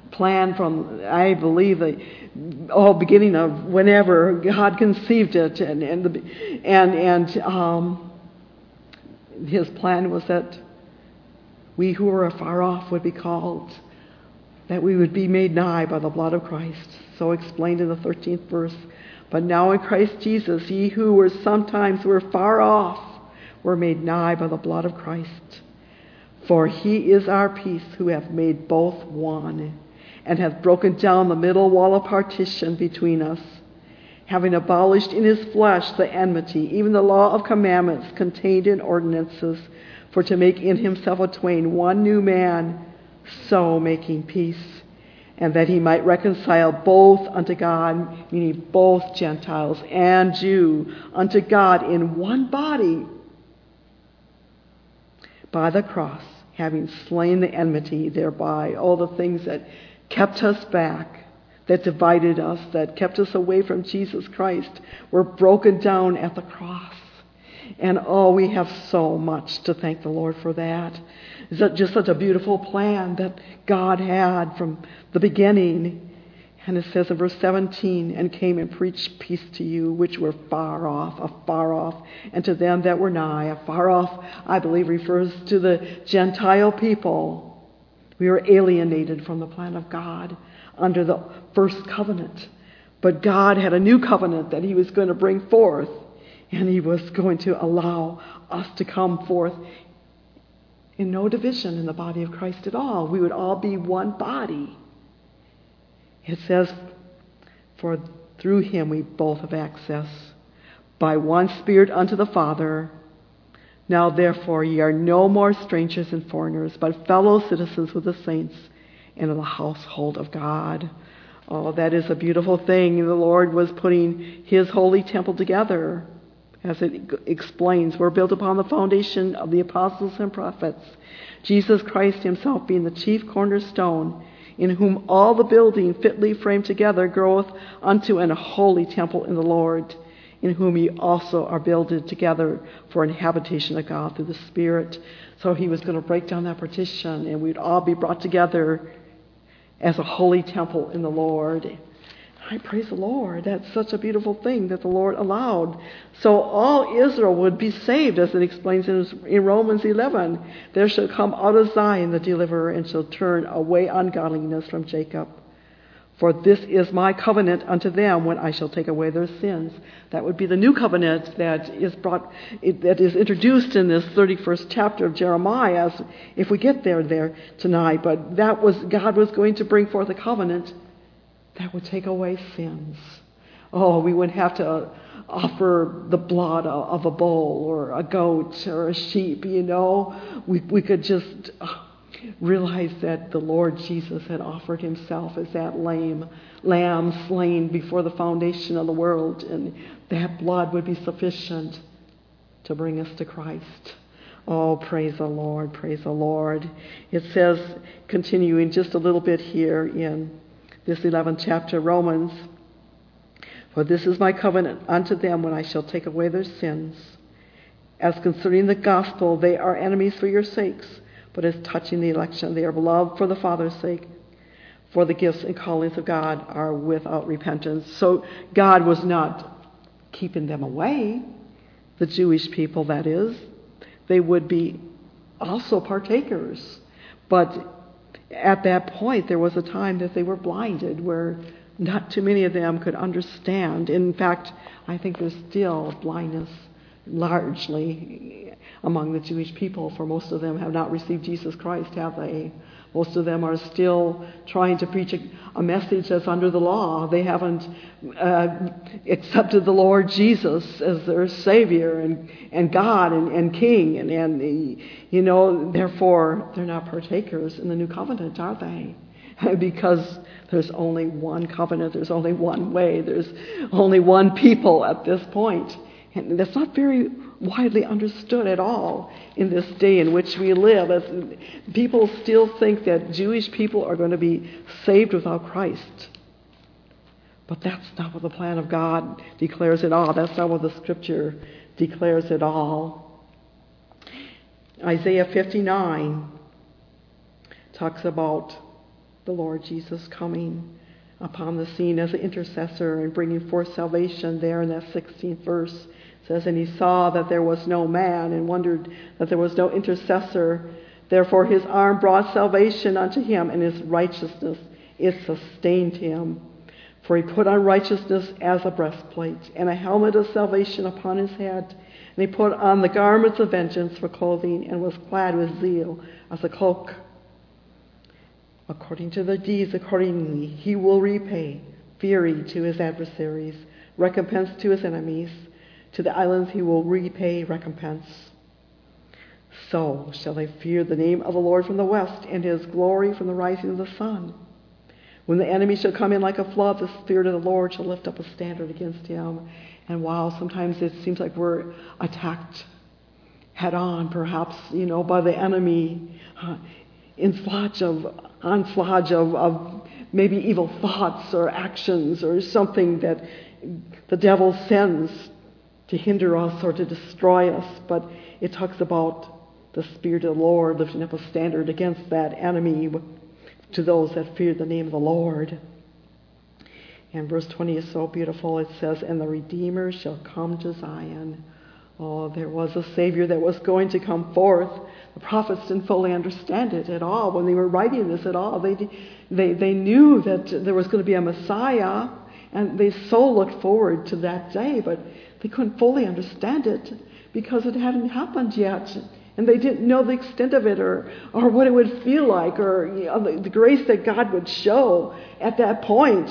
plan from, I believe, the oh, beginning of whenever God conceived it, and and the, and and um, His plan was that we who were afar off would be called, that we would be made nigh by the blood of Christ. So explained in the thirteenth verse. But now in Christ Jesus, ye who were sometimes were far off, were made nigh by the blood of Christ. For he is our peace, who hath made both one, and hath broken down the middle wall of partition between us, having abolished in his flesh the enmity, even the law of commandments contained in ordinances, for to make in himself a twain one new man, so making peace, and that he might reconcile both unto God, meaning both Gentiles and Jew, unto God in one body by the cross, having slain the enmity thereby. All the things that kept us back, that divided us, that kept us away from Jesus Christ, were broken down at the cross. And oh, we have so much to thank the Lord for that. It's just such a beautiful plan that God had from the beginning. And it says in verse seventeen, and came and preached peace to you which were far off, afar off, and to them that were nigh. Afar off, I believe, refers to the Gentile people. We were alienated from the plan of God under the first covenant. But God had a new covenant that he was going to bring forth, and he was going to allow us to come forth in no division in the body of Christ at all. We would all be one body. It says, for through him we both have access by one Spirit unto the Father. Now therefore ye are no more strangers and foreigners, but fellow citizens with the saints and of the household of God. Oh, that is a beautiful thing. The Lord was putting his holy temple together. As it explains, we're built upon the foundation of the apostles and prophets, Jesus Christ himself being the chief cornerstone, in whom all the building fitly framed together groweth unto an holy temple in the Lord, in whom ye also are builded together for an habitation of God through the Spirit. So he was going to break down that partition, and we'd all be brought together as a holy temple in the Lord. I praise the Lord. That's such a beautiful thing that the Lord allowed. So all Israel would be saved, as it explains in, in Romans eleven. There shall come out of Zion the deliverer, and shall turn away ungodliness from Jacob. For this is my covenant unto them when I shall take away their sins. That would be the new covenant that is brought, that is introduced in this thirty-first chapter of Jeremiah, as if we get there there tonight. But that was, God was going to bring forth a covenant that would take away sins. Oh, we wouldn't have to offer the blood of a bull or a goat or a sheep, you know. We, we could just realize that the Lord Jesus had offered himself as that lamb, lamb slain before the foundation of the world, and that blood would be sufficient to bring us to Christ. Oh, praise the Lord, praise the Lord. It says, continuing just a little bit here in this eleventh chapter, Romans, for this is my covenant unto them when I shall take away their sins. As concerning the gospel, they are enemies for your sakes, but as touching the election, they are beloved for the Father's sake. For the gifts and callings of God are without repentance. So God was not keeping them away, the Jewish people, that is. They would be also partakers. But at that point, there was a time that they were blinded, where not too many of them could understand. In fact, I think there's still blindness largely among the Jewish people, for most of them have not received Jesus Christ, have they? Most of them are still trying to preach a, a message that's under the law. They haven't uh, accepted the Lord Jesus as their Savior and, and God and, and King. And, and, you know, therefore, they're not partakers in the new covenant, are they? Because there's only one covenant. There's only one way. There's only one people at this point. And that's not very widely understood at all in this day in which we live. As people still think that Jewish people are going to be saved without Christ. But that's not what the plan of God declares at all. That's not what the Scripture declares at all. Isaiah fifty-nine talks about the Lord Jesus coming upon the scene as an intercessor and bringing forth salvation there in that sixteenth verse. It says, and he saw that there was no man and wondered that there was no intercessor. Therefore his arm brought salvation unto him, and his righteousness, it sustained him. For he put on righteousness as a breastplate, and a helmet of salvation upon his head. And he put on the garments of vengeance for clothing, and was clad with zeal as a cloak. According to their deeds, accordingly, he will repay fury to his adversaries, recompense to his enemies. To the islands he will repay recompense. So shall they fear the name of the Lord from the west, and his glory from the rising of the sun. When the enemy shall come in like a flood, the Spirit of the Lord shall lift up a standard against him. And while sometimes it seems like we're attacked head on, perhaps, you know, by the enemy, uh, inflage of, onslaught of, of maybe evil thoughts or actions or something that the devil sends to hinder us or to destroy us. But it talks about the Spirit of the Lord lifting up a standard against that enemy to those that fear the name of the Lord. And verse twenty is so beautiful. It says, and the Redeemer shall come to Zion. Oh, there was a Savior that was going to come forth. The prophets didn't fully understand it at all when they were writing this at all. They, they, they knew that there was going to be a Messiah, and they so looked forward to that day, but they couldn't fully understand it because it hadn't happened yet. And they didn't know the extent of it, or, or what it would feel like, or you know, the, the grace that God would show at that point.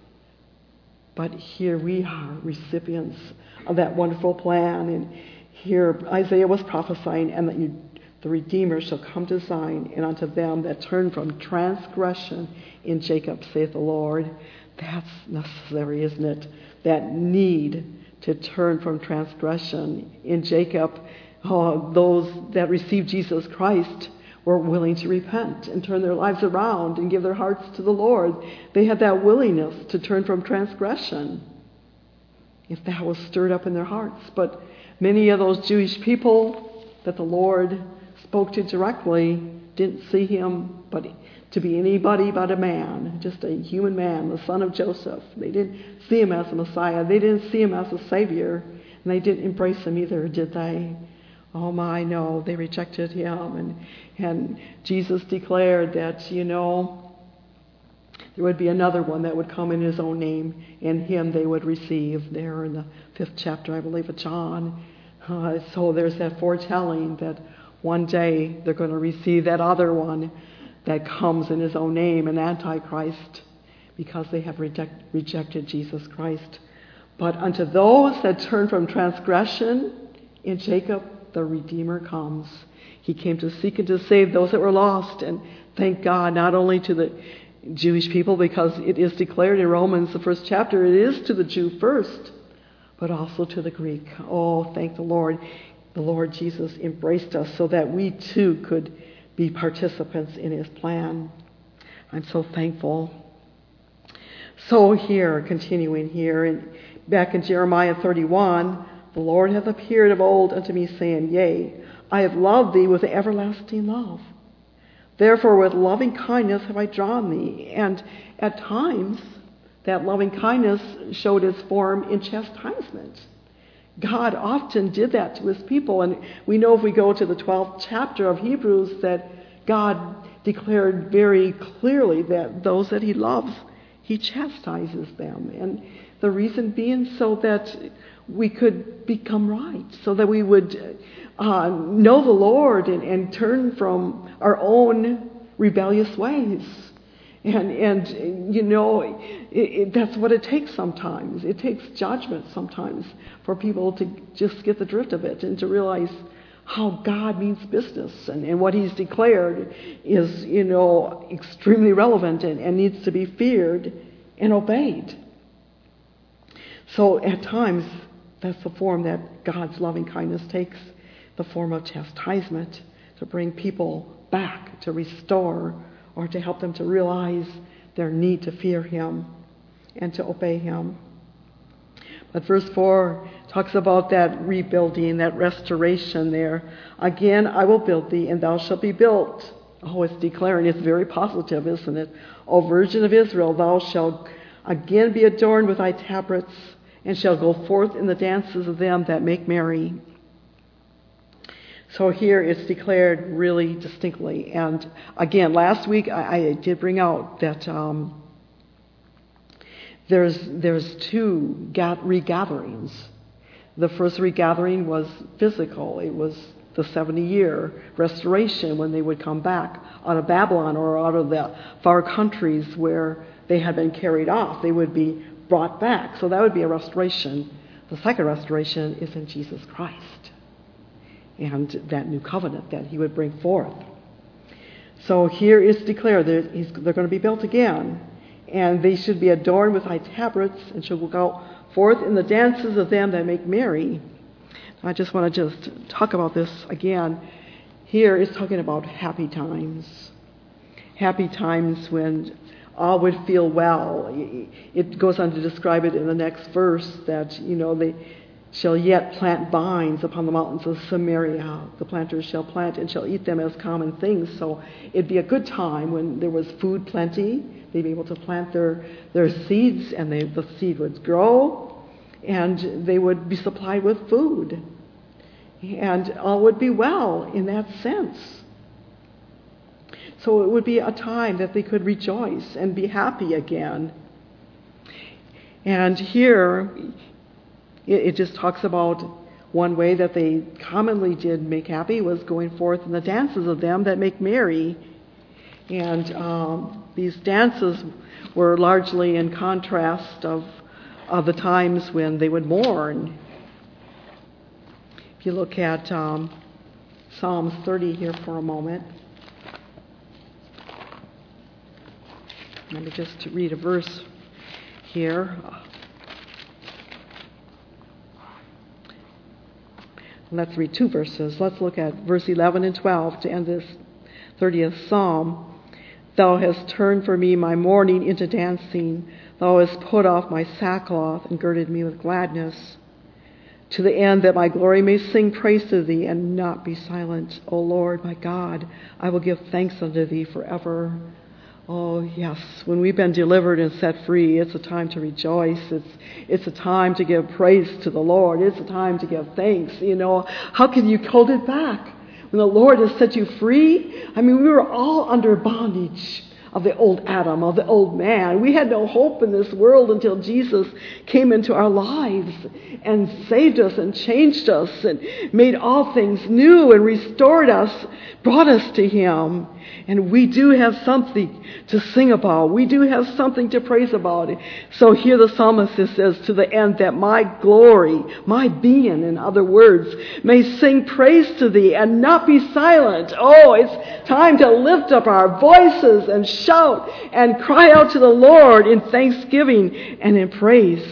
But here we are, recipients of that wonderful plan. And here Isaiah was prophesying, and that you, the Redeemer shall come to Zion, and unto them that turn from transgression in Jacob, saith the Lord. That's necessary, isn't it? That need to turn from transgression in Jacob. Oh, those that received Jesus Christ were willing to repent and turn their lives around and give their hearts to the Lord. They had that willingness to turn from transgression, if that was stirred up in their hearts. But many of those Jewish people that the Lord spoke to directly didn't see him but to be anybody but a man, just a human man, the son of Joseph. They didn't see him as a Messiah. They didn't see him as a Savior. And they didn't embrace him either, did they? Oh my, no, they rejected him. And, and Jesus declared that, you know, there would be another one that would come in his own name, and him they would receive there in the fifth chapter, I believe, of John. Uh, so there's that foretelling that one day they're going to receive that other one that comes in his own name, an Antichrist, because they have reject, rejected Jesus Christ. But unto those that turn from transgression in Jacob, the Redeemer comes. He came to seek and to save those that were lost. And thank God, not only to the Jewish people, because it is declared in Romans, the first chapter, it is to the Jew first, but also to the Greek. Oh, thank the Lord. The Lord Jesus embraced us so that we too could be participants in his plan. I'm so thankful. So here, continuing here, in, back in Jeremiah thirty-one, the Lord hath appeared of old unto me, saying, Yea, I have loved thee with everlasting love. Therefore with loving kindness have I drawn thee. And at times, that loving kindness showed its form in chastisement. God often did that to his people. And we know if we go to the twelfth chapter of Hebrews that God declared very clearly that those that he loves, he chastises them. And the reason being so that we could become right, so that we would uh, know the Lord and, and turn from our own rebellious ways. And, and you know, it, it, that's what it takes sometimes. It takes judgment sometimes for people to just get the drift of it and to realize how God means business, and, and what he's declared is, you know, extremely relevant and, and needs to be feared and obeyed. So at times, that's the form that God's loving kindness takes, the form of chastisement, to bring people back, to restore, or to help them to realize their need to fear him and to obey him. But verse four talks about that rebuilding, that restoration there. Again, I will build thee, and thou shalt be built. Oh, it's declaring, it's very positive, isn't it? O Virgin of Israel, thou shalt again be adorned with thy tabrets, and shall go forth in the dances of them that make merry. So here it's declared really distinctly. And again, last week I, I did bring out that um, there's there's two regatherings. The first regathering was physical. It was the seventy-year restoration when they would come back out of Babylon or out of the far countries where they had been carried off. They would be brought back. So that would be a restoration. The second restoration is in Jesus Christ and that new covenant that he would bring forth. So here is declared that he's, they're going to be built again, and they should be adorned with thy tabrets, and shall go forth in the dances of them that make merry. I just want to just talk about this again. Here is talking about happy times. Happy times when all would feel well. It goes on to describe it in the next verse that, you know, they shall yet plant vines upon the mountains of Samaria. The planters shall plant and shall eat them as common things. So it'd be a good time when there was food plenty. They'd be able to plant their, their seeds, and they, the seed would grow, and they would be supplied with food. And all would be well in that sense. So it would be a time that they could rejoice and be happy again. And here it, it just talks about one way that they commonly did make happy was going forth in the dances of them that make merry. And um, these dances were largely in contrast of, of the times when they would mourn. If you look at um, Psalms thirty here for a moment. Let me just read a verse here. Let's read two verses. Let's look at verse eleven and twelve to end this thirtieth Psalm. Thou hast turned for me my mourning into dancing. Thou hast put off my sackcloth and girded me with gladness, to the end that my glory may sing praise to thee and not be silent. O Lord, my God, I will give thanks unto thee forever. Oh, yes, when we've been delivered and set free, it's a time to rejoice. It's it's a time to give praise to the Lord. It's a time to give thanks. You know, how can you hold it back? When the Lord has set you free, I mean, we were all under bondage of the old Adam, of the old man. We had no hope in this world until Jesus came into our lives and saved us and changed us and made all things new and restored us, brought us to him. And we do have something to sing about. We do have something to praise about. So here the psalmist says, to the end that my glory, my being, in other words, may sing praise to thee and not be silent. Oh, it's time to lift up our voices and shout and cry out to the Lord in thanksgiving and in praise.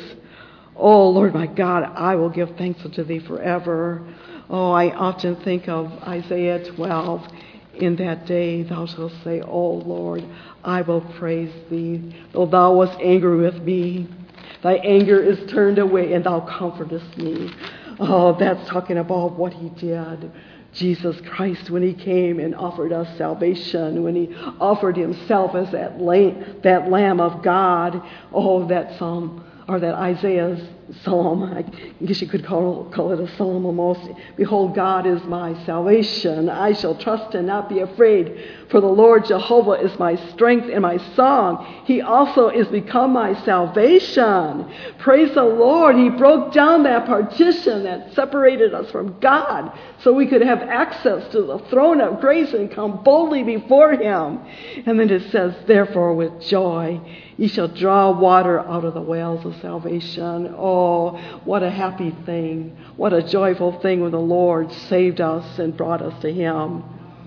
Oh, Lord my God, I will give thanks unto thee forever. Oh, I often think of Isaiah twelve. In that day thou shalt say, O Lord, I will praise thee, though thou wast angry with me. Thy anger is turned away, and thou comfortest me. Oh, that's talking about what he did. Jesus Christ, when he came and offered us salvation, when he offered himself as that lamb, that Lamb of God. Oh, that psalm, or that Isaiah's psalm, I guess you could call, call it a psalm almost. Behold, God is my salvation. I shall trust and not be afraid. For the Lord Jehovah is my strength and my song. He also is become my salvation. Praise the Lord. He broke down that partition that separated us from God so we could have access to the throne of grace and come boldly before him. And then it says, therefore with joy ye shall draw water out of the wells of salvation. Oh, what a happy thing. What a joyful thing when the Lord saved us and brought us to him.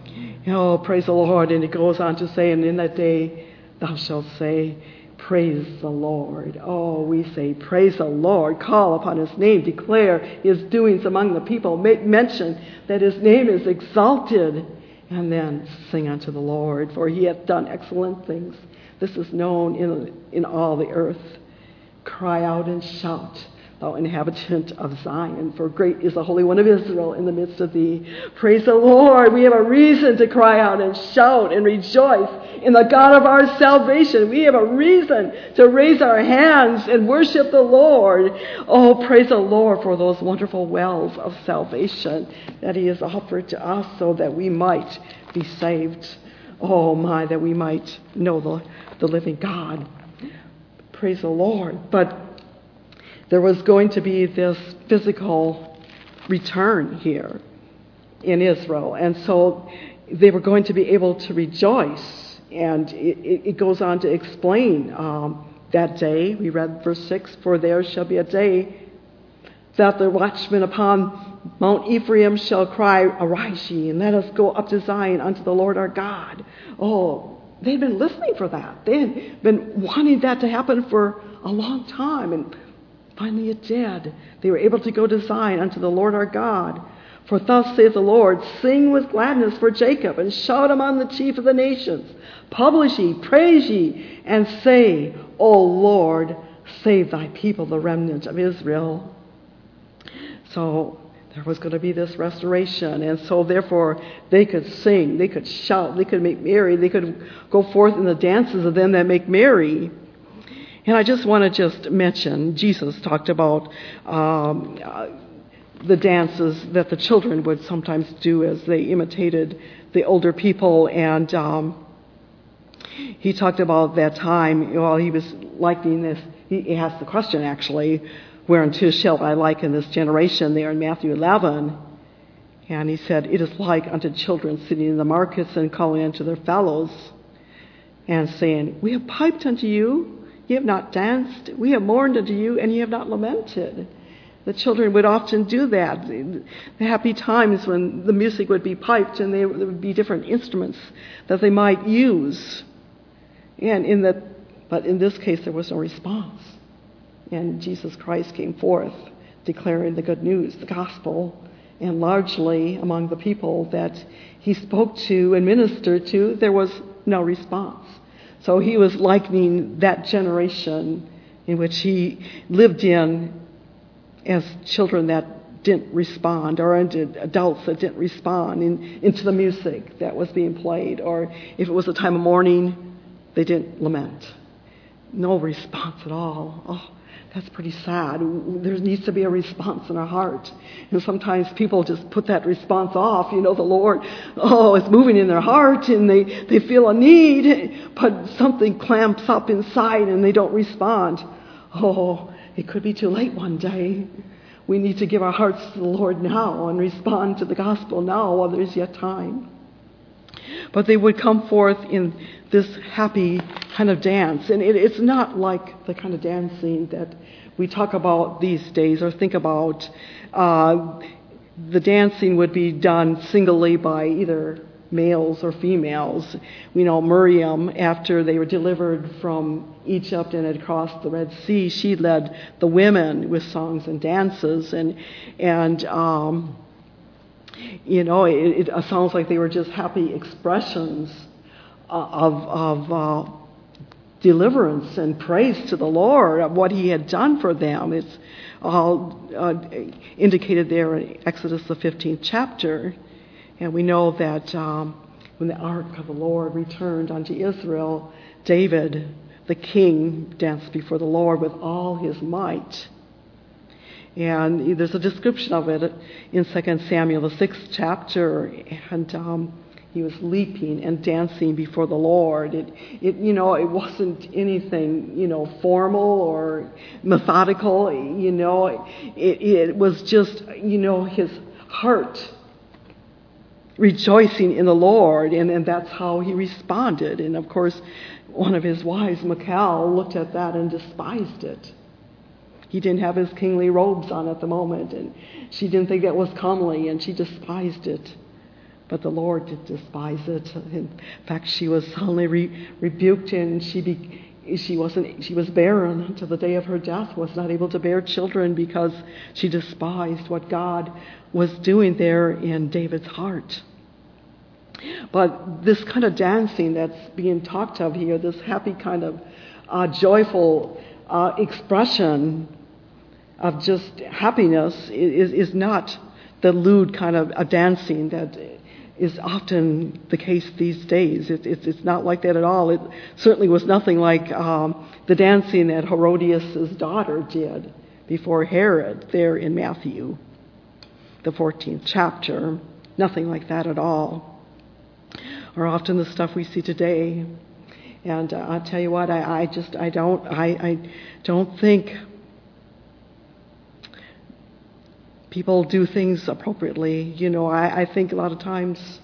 Oh, praise the Lord. And it goes on to say, and in that day thou shalt say, praise the Lord. Oh, we say, praise the Lord. Call upon his name. Declare his doings among the people. Make mention that his name is exalted. And then sing unto the Lord, for he hath done excellent things. This is known in, in all the earth. Cry out and shout. thou inhabitant of Zion, for great is the Holy One of Israel in the midst of thee. Praise the Lord. We have a reason to cry out and shout and rejoice in the God of our salvation. We have a reason to raise our hands and worship the Lord. Oh, praise the Lord for those wonderful wells of salvation that he has offered to us so that we might be saved. Oh, my, that we might know the, the living God. Praise the Lord. But there was going to be this physical return here in Israel. And so they were going to be able to rejoice. And it, it goes on to explain um, that day. We read verse six, for there shall be a day that the watchmen upon Mount Ephraim shall cry, arise ye, and let us go up to Zion unto the Lord our God. Oh, they'd been listening for that. They had been wanting that to happen for a long time, and finally it did. They were able to go to Zion unto the Lord our God. For thus saith the Lord, sing with gladness for Jacob, and shout among the chief of the nations. Publish ye, praise ye, and say, O Lord, save thy people, the remnant of Israel. So there was going to be this restoration, and so therefore they could sing, they could shout, they could make merry, they could go forth in the dances of them that make merry. And I just want to just mention, Jesus talked about um, uh, the dances that the children would sometimes do as they imitated the older people, and um, he talked about that time, while he was likening this, he asked the question actually, whereunto shall I liken this generation, there in Matthew eleven. And he said, it is like unto children sitting in the markets and calling unto their fellows and saying, we have piped unto you, ye have not danced. We have mourned unto you, and ye have not lamented. The children would often do that. The happy times when the music would be piped and there would be different instruments that they might use. And in that, but in this case, there was no response. And Jesus Christ came forth, declaring the good news, the gospel, and largely among the people that he spoke to and ministered to, there was no response. So he was likening that generation in which he lived in as children that didn't respond, or adults that didn't respond in, into the music that was being played, or if it was a time of mourning, they didn't lament. No response at all. Oh, that's pretty sad. There needs to be a response in our heart. And sometimes people just put that response off. You know, the Lord, oh, is moving in their heart and they, they feel a need, but something clamps up inside and they don't respond. Oh, it could be too late one day. We need to give our hearts to the Lord now and respond to the gospel now while there's yet time. But they would come forth in this happy kind of dance. And it, it's not like the kind of dancing that we talk about these days or think about. Uh, the dancing would be done singly by either males or females. We know Miriam, after they were delivered from Egypt and had crossed the Red Sea, she led the women with songs and dances. And, and um, you know, it, it sounds like they were just happy expressions of, of uh, deliverance and praise to the Lord of what he had done for them. It's all uh, indicated there in Exodus, the fifteenth chapter. And we know that um, when the ark of the Lord returned unto Israel, David, the king, danced before the Lord with all his might. And there's a description of it in Second Samuel, the sixth chapter, and um, he was leaping and dancing before the Lord. It, it, you know, it wasn't anything, you know, formal or methodical. You know, it, it was just, you know, his heart rejoicing in the Lord, and, and that's how he responded. And of course, one of his wives, Michal, looked at that and despised it. He didn't have his kingly robes on at the moment, and she didn't think that was comely, and she despised it. But the Lord did despise it. In fact, she was suddenly re- rebuked, and she be- she wasn't she was barren until the day of her death, was not able to bear children because she despised what God was doing there in David's heart. But this kind of dancing that's being talked of here, this happy kind of uh, joyful uh, expression, of just happiness is, is not the lewd kind of, of dancing that is often the case these days. It, it, it's not like that at all. It certainly was nothing like um, the dancing that Herodias' daughter did before Herod there in Matthew, the fourteenth chapter. Nothing like that at all. Or often the stuff we see today. And uh, I'll tell you what, I, I just, I don't, I, I don't think people do things appropriately. You know, I, I think a lot of times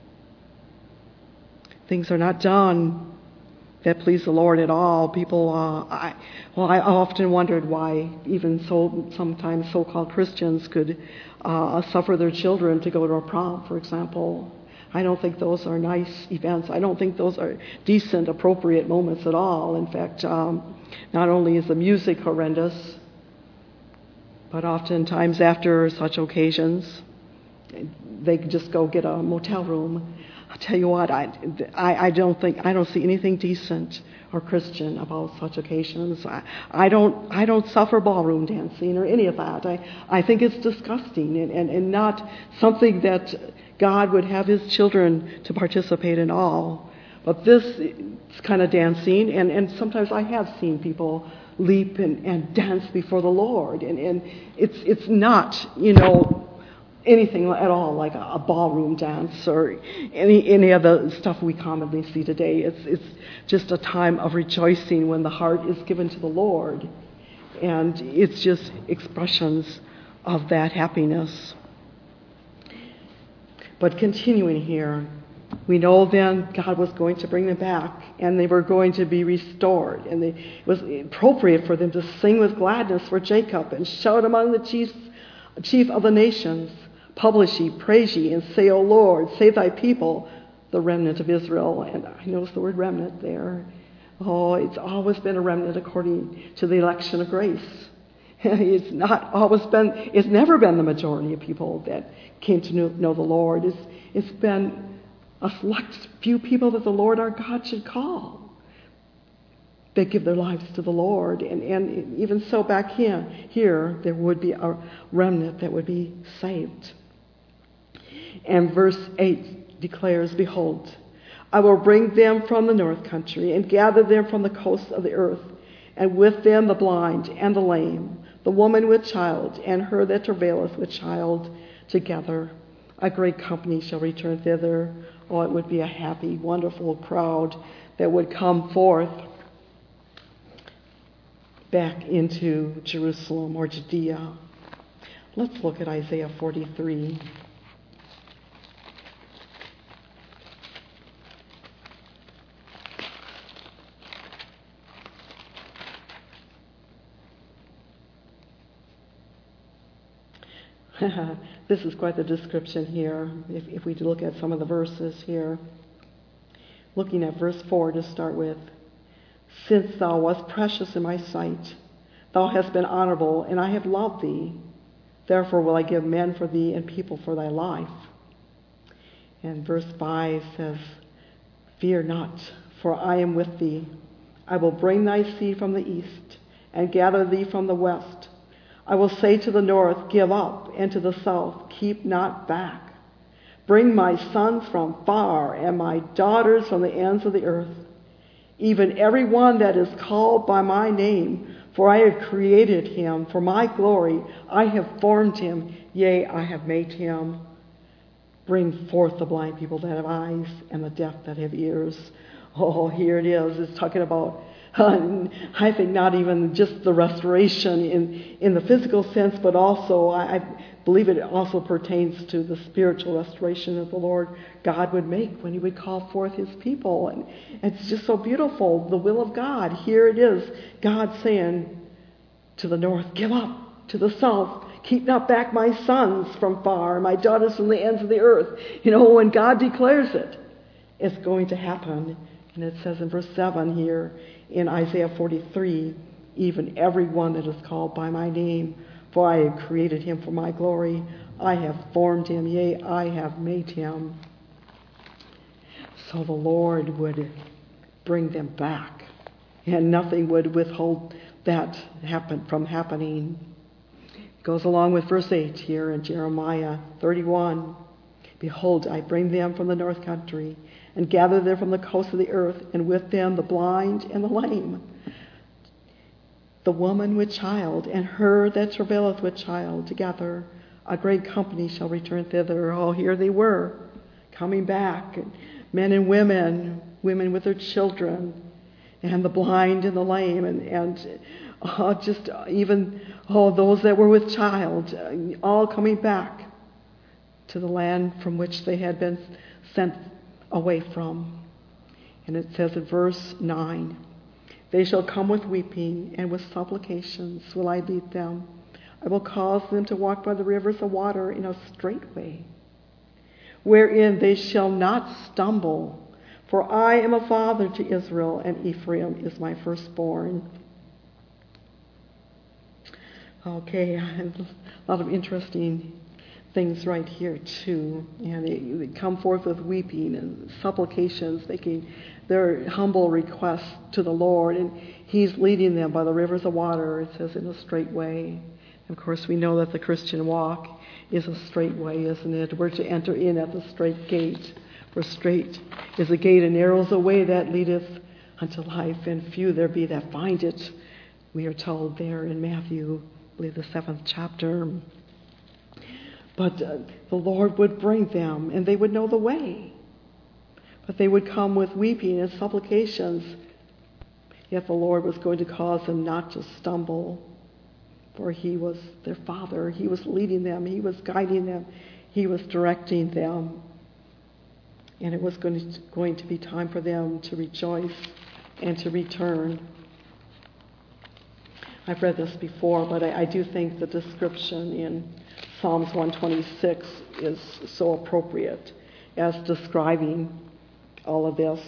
things are not done that please the Lord at all. People, uh, I, well, I often wondered why even so sometimes so-called Christians could uh, suffer their children to go to a prom, for example. I don't think those are nice events. I don't think those are decent, appropriate moments at all. In fact, um, not only is the music horrendous, but oftentimes after such occasions, they just go get a motel room. I'll tell you what, I, I, I don't think, I don't see anything decent or Christian about such occasions. I, I don't I don't suffer ballroom dancing or any of that. I, I think it's disgusting and, and, and not something that God would have his children to participate in all. But this kind of dancing, and, and sometimes I have seen people leap and, and dance before the Lord. And, and it's it's not, you know, anything at all like a, a ballroom dance or any any of the stuff we commonly see today. It's it's just a time of rejoicing when the heart is given to the Lord. And it's just expressions of that happiness. But continuing here, we know then God was going to bring them back, and they were going to be restored. And they, it was appropriate for them to sing with gladness for Jacob and shout among the chiefs, chief of the nations. Publish ye, praise ye, and say, O Lord, save thy people, the remnant of Israel. And I notice the word remnant there. Oh, it's always been a remnant according to the election of grace. It's not always been, it's never been the majority of people that came to know, know the Lord. It's, it's been a select few people that the Lord our God should call. They give their lives to the Lord. And, and even so back here, here, there would be a remnant that would be saved. And verse eight declares, Behold, I will bring them from the north country and gather them from the coasts of the earth, and with them the blind and the lame, the woman with child, and her that travaileth with child together. A great company shall return thither. Oh, it would be a happy, wonderful crowd that would come forth back into Jerusalem or Judea. Let's look at Isaiah forty-three. This is quite the description here, if, if we look at some of the verses here. Looking at verse four to start with. Since thou wast precious in my sight, thou hast been honorable, and I have loved thee. Therefore will I give men for thee and people for thy life. And verse five says, Fear not, for I am with thee. I will bring thy seed from the east, and gather thee from the west. I will say to the north, Give up, and to the south, Keep not back. Bring my sons from far, and my daughters from the ends of the earth. Even every one that is called by my name, for I have created him for my glory. I have formed him, yea, I have made him. Bring forth the blind people that have eyes, and the deaf that have ears. Oh, here it is. It's talking about, uh, I think, not even just the restoration in, in the physical sense, but also, I, I believe it also pertains to the spiritual restoration that the Lord God would make when he would call forth his people. And it's just so beautiful, the will of God. Here it is, God saying to the north, Give up. To the south, Keep not back my sons from far, my daughters from the ends of the earth. You know, when God declares it, it's going to happen. And it says in verse seven here in Isaiah forty-three, Even every one that is called by my name, for I have created him for my glory. I have formed him, yea, I have made him. So the Lord would bring them back, and nothing would withhold that happen from happening. Goes along with verse eight here in Jeremiah thirty-one. Behold, I bring them from the north country, and gather them from the coast of the earth, and with them the blind and the lame, the woman with child, and her that travaileth with child, together. A great company shall return thither. Oh, here they were, coming back, men and women, women with their children, and the blind and the lame, and, and oh, just even oh, those that were with child, all coming back to the land from which they had been sent away from. And it says in verse nine, they shall come with weeping, and with supplications will I lead them. I will cause them to walk by the rivers of water in a straight way, wherein they shall not stumble. For I am a father to Israel, and Ephraim is my firstborn. Okay, a lot of interesting things right here too. And they, they come forth with weeping and supplications, making their humble requests to the Lord, and He's leading them by the rivers of water, it says, in a straight way. Of course, we know that the Christian walk is a straight way, isn't it? We're to enter in at the straight gate. For straight is the gate, and narrow is the way that leadeth unto life, and few there be that find it. We are told there in Matthew, I believe the seventh chapter. But uh, the Lord would bring them, and they would know the way. But they would come with weeping and supplications. Yet the Lord was going to cause them not to stumble. For He was their Father. He was leading them. He was guiding them. He was directing them. And it was going to, going to be time for them to rejoice and to return. I've read this before, but I, I do think the description in Psalms one twenty-six is so appropriate as describing all of this.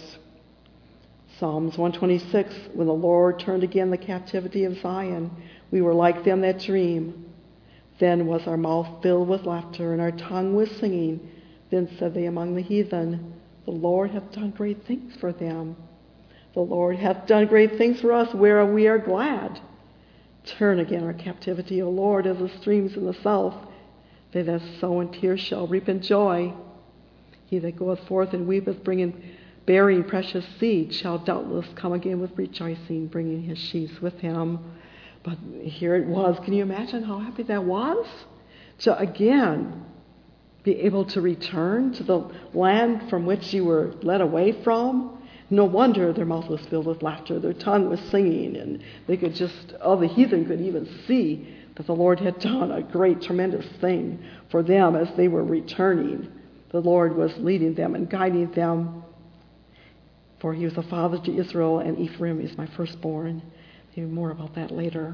Psalms one twenty-six, when the Lord turned again the captivity of Zion, we were like them that dream. Then was our mouth filled with laughter, and our tongue with singing. Then said they among the heathen, the Lord hath done great things for them. The Lord hath done great things for us, whereof we are glad. Turn again our captivity, O Lord, as the streams in the south. They that sow in tears shall reap in joy. He that goeth forth and weepeth, bringing, bearing precious seed, shall doubtless come again with rejoicing, bringing his sheaves with him. But here it was. Can you imagine how happy that was? To again be able to return to the land from which you were led away from. No wonder their mouth was filled with laughter, their tongue was singing, and they could just, all the heathen could even see that the Lord had done a great, tremendous thing for them as they were returning. The Lord was leading them and guiding them. For He was a father to Israel, and Ephraim is my firstborn. Maybe more about that later.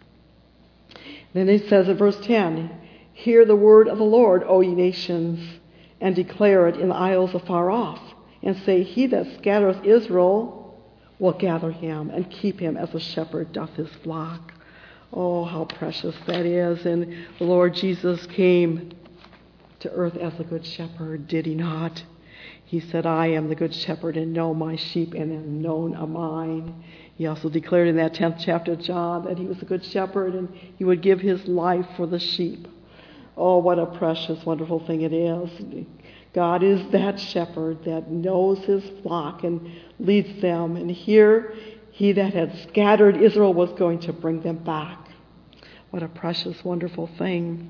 Then it says in verse ten, hear the word of the Lord, O ye nations, and declare it in the isles afar off, and say, he that scattereth Israel will gather him, and keep him as a shepherd doth his flock. Oh, how precious that is. And the Lord Jesus came to earth as a good shepherd, did He not? He said, I am the good shepherd, and know my sheep, and am known of mine. He also declared in that tenth chapter of John that He was a good shepherd, and He would give His life for the sheep. Oh, what a precious, wonderful thing it is. God is that shepherd that knows His flock and leads them. And here, He that had scattered Israel was going to bring them back. What a precious, wonderful thing.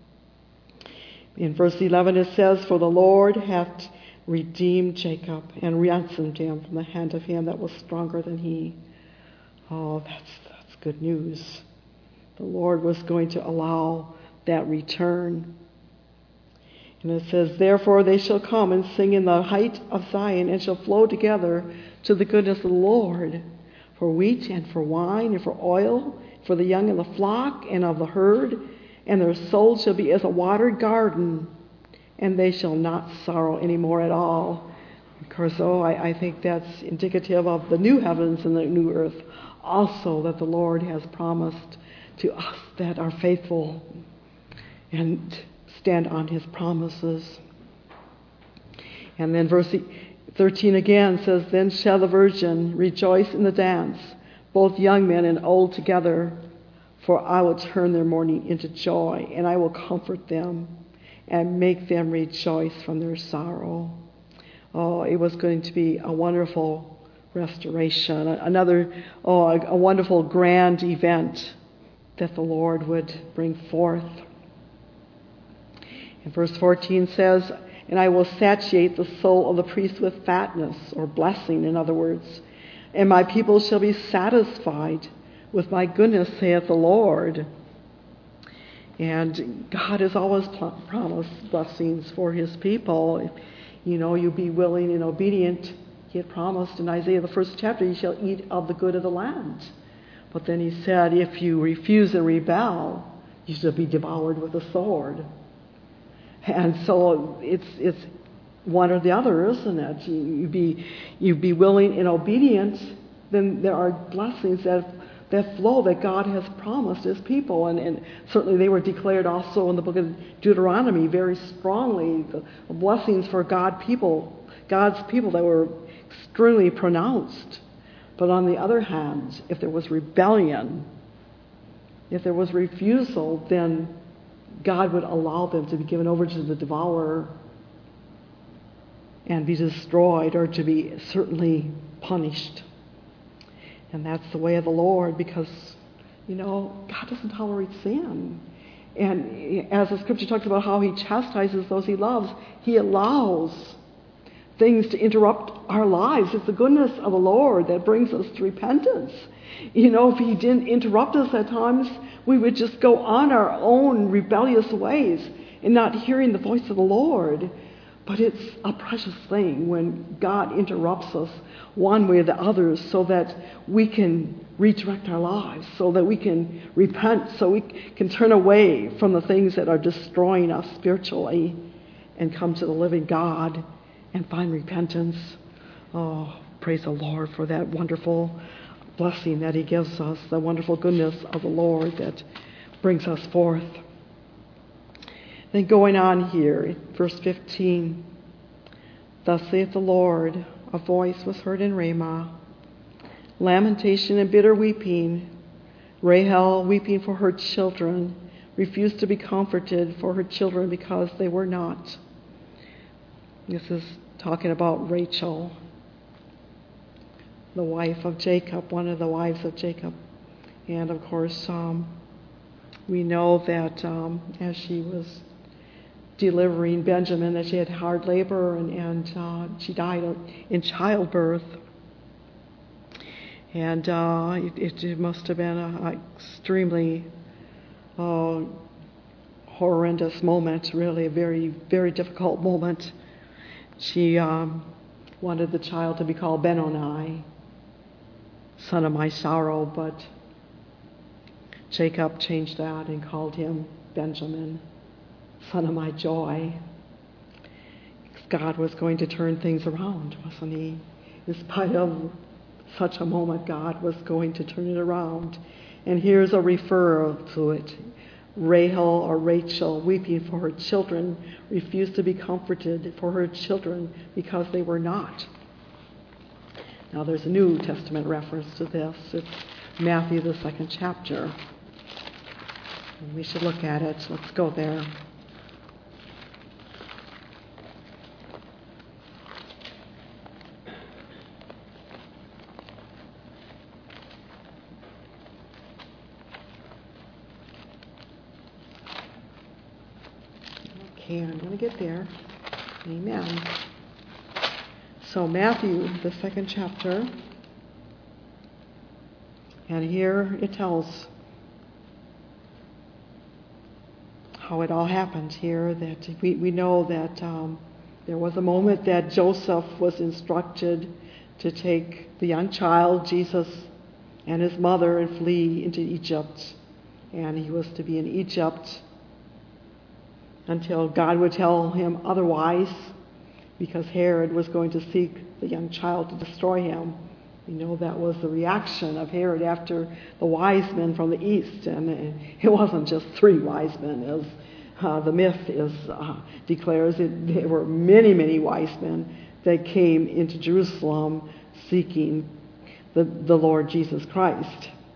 In verse eleven it says, for the Lord hath redeemed Jacob and ransomed him from the hand of him that was stronger than he. Oh, that's, that's good news. The Lord was going to allow that return. And it says, therefore they shall come and sing in the height of Zion, and shall flow together to the goodness of the Lord, for wheat and for wine and for oil, for the young of the flock and of the herd, and their soul shall be as a watered garden, and they shall not sorrow any more at all. Of course, oh, I, I think that's indicative of the new heavens and the new earth, also that the Lord has promised to us that are faithful and stand on His promises. And then verse thirteen again says, then shall the virgin rejoice in the dance, both young men and old together. For I will turn their mourning into joy, and I will comfort them and make them rejoice from their sorrow. Oh, it was going to be a wonderful restoration, another, oh, a wonderful grand event that the Lord would bring forth. And verse fourteen says, and I will satiate the soul of the priest with fatness, or blessing, in other words, and my people shall be satisfied with my goodness, saith the Lord. And God has always pl- promised blessings for his people. If, you know, you be willing and obedient. He had promised in Isaiah, the first chapter, you shall eat of the good of the land. But then he said, if you refuse and rebel, you shall be devoured with a sword. And so it's it's one or the other, isn't it? You, you be you be willing and obedient, then there are blessings that that flow that God has promised his people. And, and certainly they were declared also in the book of Deuteronomy very strongly, the blessings for God people, God's people that were extremely pronounced. But on the other hand, if there was rebellion, if there was refusal, then God would allow them to be given over to the devourer and be destroyed, or to be certainly punished. And that's the way of the Lord, because, you know, God doesn't tolerate sin. And as the scripture talks about how he chastises those he loves, he allows things to interrupt our lives. It's the goodness of the Lord that brings us to repentance. You know, if he didn't interrupt us at times, we would just go on our own rebellious ways and not hearing the voice of the Lord. But it's a precious thing when God interrupts us one way or the other, so that we can redirect our lives, so that we can repent, so we can turn away from the things that are destroying us spiritually and come to the living God and find repentance. Oh, praise the Lord for that wonderful blessing that he gives us, the wonderful goodness of the Lord that brings us forth. Then going on here, verse fifteen, thus saith the Lord, a voice was heard in Ramah, lamentation and bitter weeping, Rahel weeping for her children, refused to be comforted for her children because they were not. This is talking about Rachel, the wife of Jacob, one of the wives of Jacob. And of course, um, we know that um, as she was delivering Benjamin, that she had hard labor, and, and uh, she died in childbirth. And uh, it, it must have been an extremely uh, horrendous moment, really a very, very difficult moment. She um, wanted the child to be called Benoni, son of my sorrow, but Jacob changed that and called him Benjamin, son of my joy. God was going to turn things around, wasn't he? In spite of such a moment, God was going to turn it around. And here's a referral to it. Rahel, or Rachel, weeping for her children, refused to be comforted for her children because they were not. Now there's a New Testament reference to this. It's Matthew, the second chapter. And we should look at it. Let's go there. Okay, I'm going to get there. Amen. So Matthew, the second chapter, and here it tells how it all happened here. That we, we know that um, there was a moment that Joseph was instructed to take the young child, Jesus, and his mother and flee into Egypt. And he was to be in Egypt until God would tell him otherwise, because Herod was going to seek the young child to destroy him. You know, that was the reaction of Herod after the wise men from the east. And it wasn't just three wise men, as uh, the myth is uh, declares. It, there were many, many wise men that came into Jerusalem seeking the, the Lord Jesus Christ.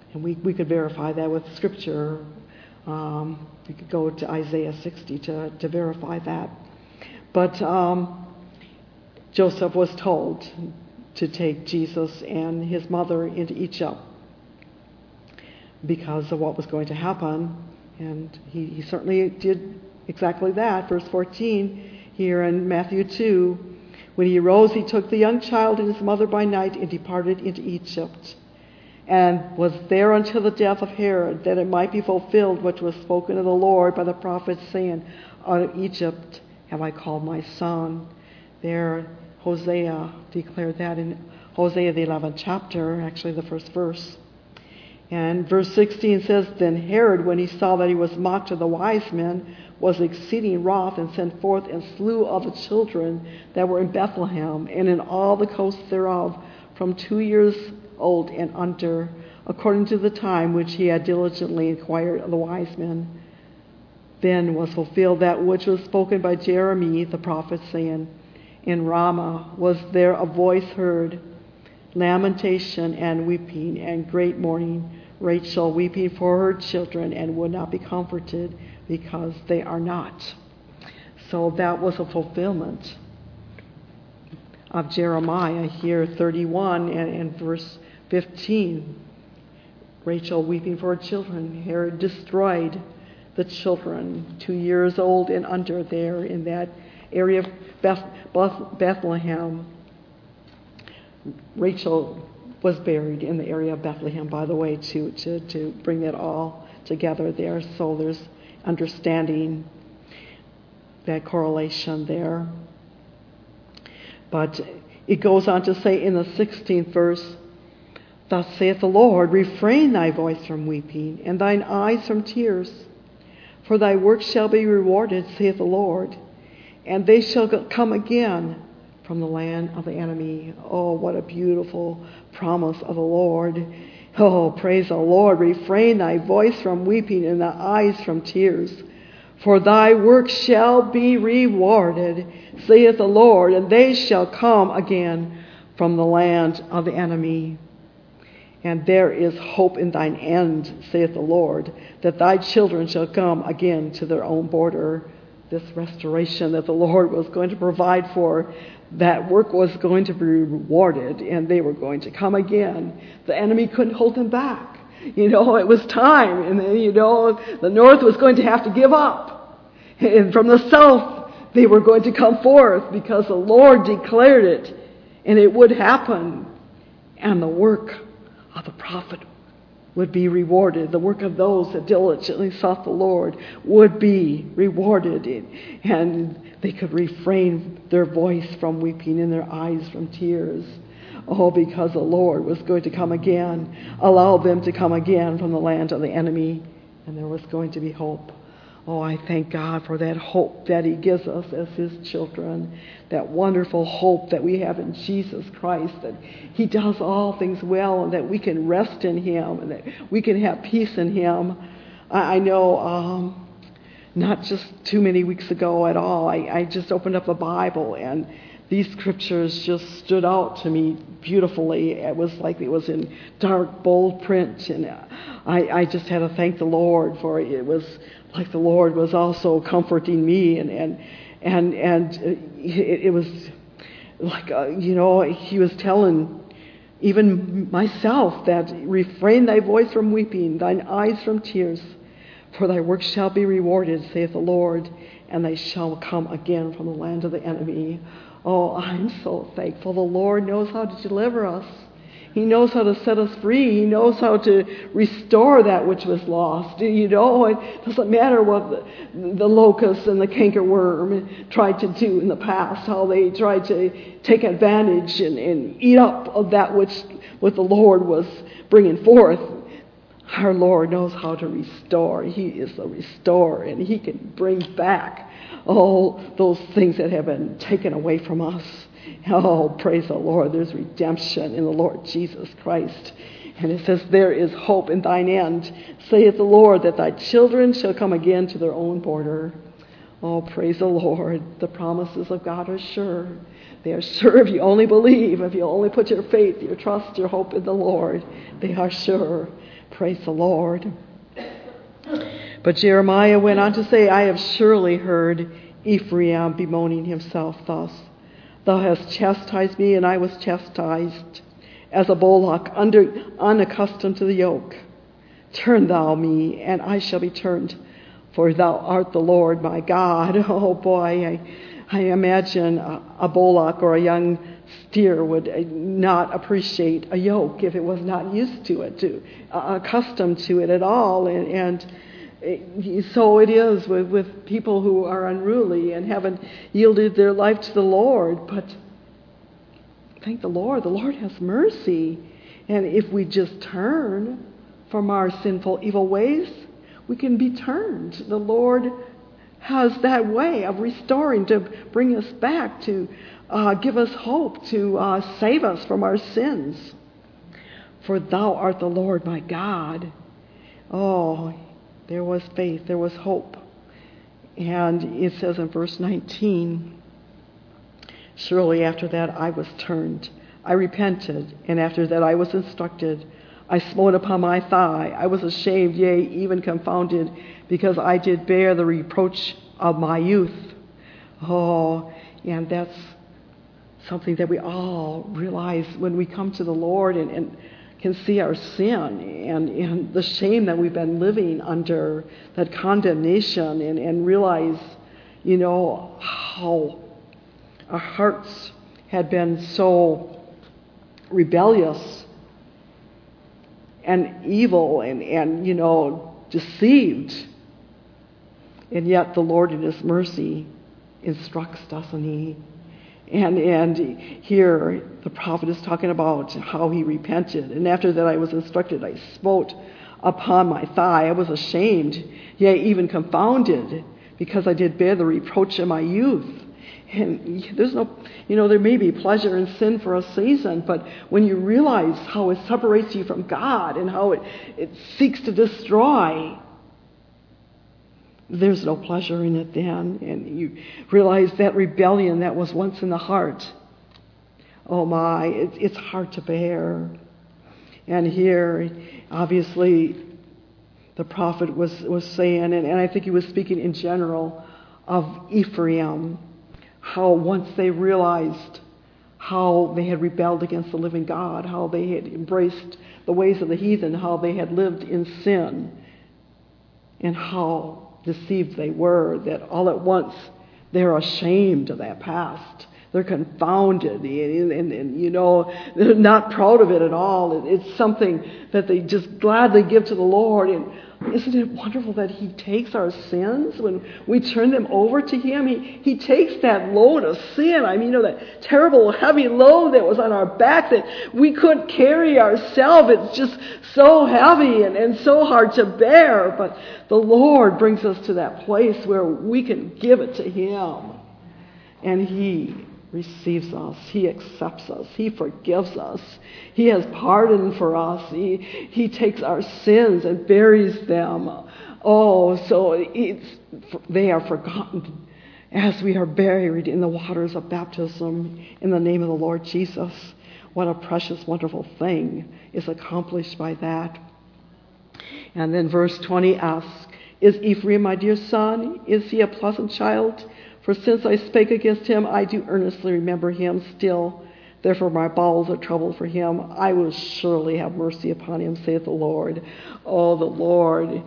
And we, we could verify that with Scripture. Um, we could go to Isaiah sixty to, to verify that. But um, Joseph was told to take Jesus and his mother into Egypt because of what was going to happen. And he, he certainly did exactly that. Verse fourteen here in Matthew two, when he arose, he took the young child and his mother by night and departed into Egypt, and was there until the death of Herod, that it might be fulfilled which was spoken of the Lord by the prophet, saying, out of Egypt have I called my son. There, Hosea declared that in Hosea the eleventh chapter, actually the first verse. And verse sixteen says, Then Herod, when he saw that he was mocked of the wise men, was exceeding wroth, and sent forth and slew all the children that were in Bethlehem, and in all the coasts thereof, from two years old and under, according to the time which he had diligently inquired of the wise men. Then was fulfilled that which was spoken by Jeremy the prophet, saying, In Ramah was there a voice heard, lamentation and weeping and great mourning, Rachel weeping for her children, and would not be comforted because they are not. So that was a fulfillment of Jeremiah here, thirty-one and, and verse fifteen. Rachel weeping for her children. Herod destroyed the children two years old and under there in that area of Beth, Beth, Bethlehem. Rachel was buried in the area of Bethlehem, by the way, to, to, to bring that all together there. So there's understanding that correlation there. But it goes on to say in the sixteenth verse, Thus saith the Lord, refrain thy voice from weeping, and thine eyes from tears. For thy work shall be rewarded, saith the Lord, and they shall come again from the land of the enemy. Oh, what a beautiful promise of the Lord. Oh, praise the Lord. Refrain thy voice from weeping and thy eyes from tears. For thy work shall be rewarded, saith the Lord, and they shall come again from the land of the enemy. And there is hope in thine end, saith the Lord, that thy children shall come again to their own border. This restoration that the Lord was going to provide for, that work was going to be rewarded, and they were going to come again. The enemy couldn't hold them back. You know, it was time, and then, you know, the north was going to have to give up. And from the south, they were going to come forth because the Lord declared it, and it would happen. And the work of the prophet would be rewarded. The work of those that diligently sought the Lord would be rewarded, and they could refrain their voice from weeping and their eyes from tears. Oh, because the Lord was going to come again, allow them to come again from the land of the enemy, and there was going to be hope. Oh, I thank God for that hope that He gives us as His children, that wonderful hope that we have in Jesus Christ, that He does all things well, and that we can rest in Him, and that we can have peace in Him. I, I know um, not just too many weeks ago at all, I, I just opened up the Bible, and these scriptures just stood out to me beautifully. It was like it was in dark, bold print, and I, I just had to thank the Lord for it. It was like the Lord was also comforting me, and and and and it, it was like uh, you know, He was telling even myself that refrain thy voice from weeping, thine eyes from tears, for thy work shall be rewarded, saith the Lord, and they shall come again from the land of the enemy. Oh, I'm so thankful. The Lord knows how to deliver us. He knows how to set us free. He knows how to restore that which was lost. You know, it doesn't matter what the, the locust and the cankerworm tried to do in the past, how they tried to take advantage and, and eat up of that which what the Lord was bringing forth. Our Lord knows how to restore. He is the restorer, and He can bring back all those things that have been taken away from us. Oh, praise the Lord. There's redemption in the Lord Jesus Christ. And it says, there is hope in thine end, saith the Lord, that thy children shall come again to their own border. Oh, praise the Lord. The promises of God are sure. They are sure if you only believe, if you only put your faith, your trust, your hope in the Lord. They are sure. Praise the Lord. But Jeremiah went on to say, I have surely heard Ephraim bemoaning himself thus. Thou hast chastised me, and I was chastised, as a bullock under, unaccustomed to the yoke. Turn thou me, and I shall be turned, for thou art the Lord my God. Oh boy, I, I imagine a, a bullock or a young steer would not appreciate a yoke if it was not used to it, to uh, accustomed to it at all. And, and it, so it is with, with people who are unruly and haven't yielded their life to the Lord. But thank the Lord, the Lord has mercy. And if we just turn from our sinful, evil ways, we can be turned. The Lord has that way of restoring, to bring us back, to uh, give us hope, to uh, save us from our sins. For thou art the Lord my God. Oh, there was faith, there was hope. And it says in verse nineteen, surely after that I was turned, I repented, and after that I was instructed. I smote upon my thigh. I was ashamed, yea, even confounded, because I did bear the reproach of my youth. Oh, and that's something that we all realize when we come to the Lord and, and can see our sin and, and the shame that we've been living under, that condemnation, and, and realize, you know, how our hearts had been so rebellious and evil and, and, you know, deceived. And yet the Lord in His mercy instructs us, and He, and, and here the prophet is talking about how he repented. And after that I was instructed, I smote upon my thigh. I was ashamed, yea, even confounded, because I did bear the reproach of my youth. And there's no, you know, there may be pleasure in sin for a season, but when you realize how it separates you from God and how it, it seeks to destroy, there's no pleasure in it then. And you realize that rebellion that was once in the heart, oh my, it, it's hard to bear. And here, obviously, the prophet was, was saying, and, and I think he was speaking in general of Ephraim, how once they realized how they had rebelled against the living God, how they had embraced the ways of the heathen, how they had lived in sin, and how deceived they were, that all at once they're ashamed of that past. They're confounded, and, and, and you know, they're not proud of it at all. It, it's something that they just gladly give to the Lord. And isn't it wonderful that He takes our sins when we turn them over to Him? He, he takes that load of sin. I mean, you know, that terrible heavy load that was on our back that we couldn't carry ourselves. It's just so heavy and, and so hard to bear. But the Lord brings us to that place where we can give it to Him. And He receives us. He accepts us. He forgives us. He has pardon for us. He, he takes our sins and buries them. Oh, so it's, they are forgotten as we are buried in the waters of baptism in the name of the Lord Jesus. What a precious, wonderful thing is accomplished by that. And then verse twenty asks, is Ephraim my dear son? Is he a pleasant child? For since I spake against him, I do earnestly remember him still. Therefore my bowels are troubled for him. I will surely have mercy upon him, saith the Lord. Oh, the Lord.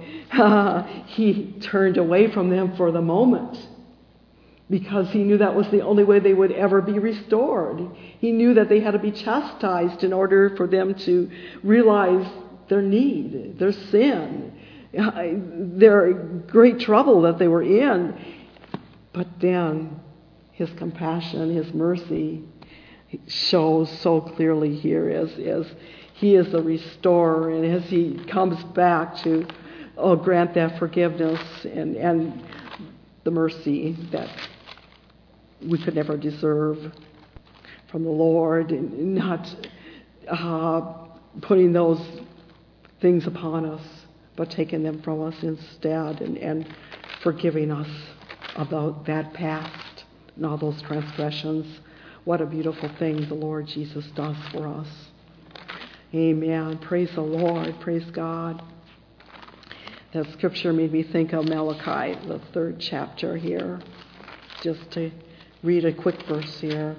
He turned away from them for the moment because He knew that was the only way they would ever be restored. He knew that they had to be chastised in order for them to realize their need, their sin, their great trouble that they were in. But then His compassion, His mercy shows so clearly here as, as He is the restorer, and as He comes back to oh, grant that forgiveness and, and the mercy that we could never deserve from the Lord, and not uh, putting those things upon us, but taking them from us instead, and, and forgiving us about that past and all those transgressions. What a beautiful thing the Lord Jesus does for us. Amen. Praise the Lord. Praise God. That scripture made me think of Malachi, the third chapter here. Just to read a quick verse here.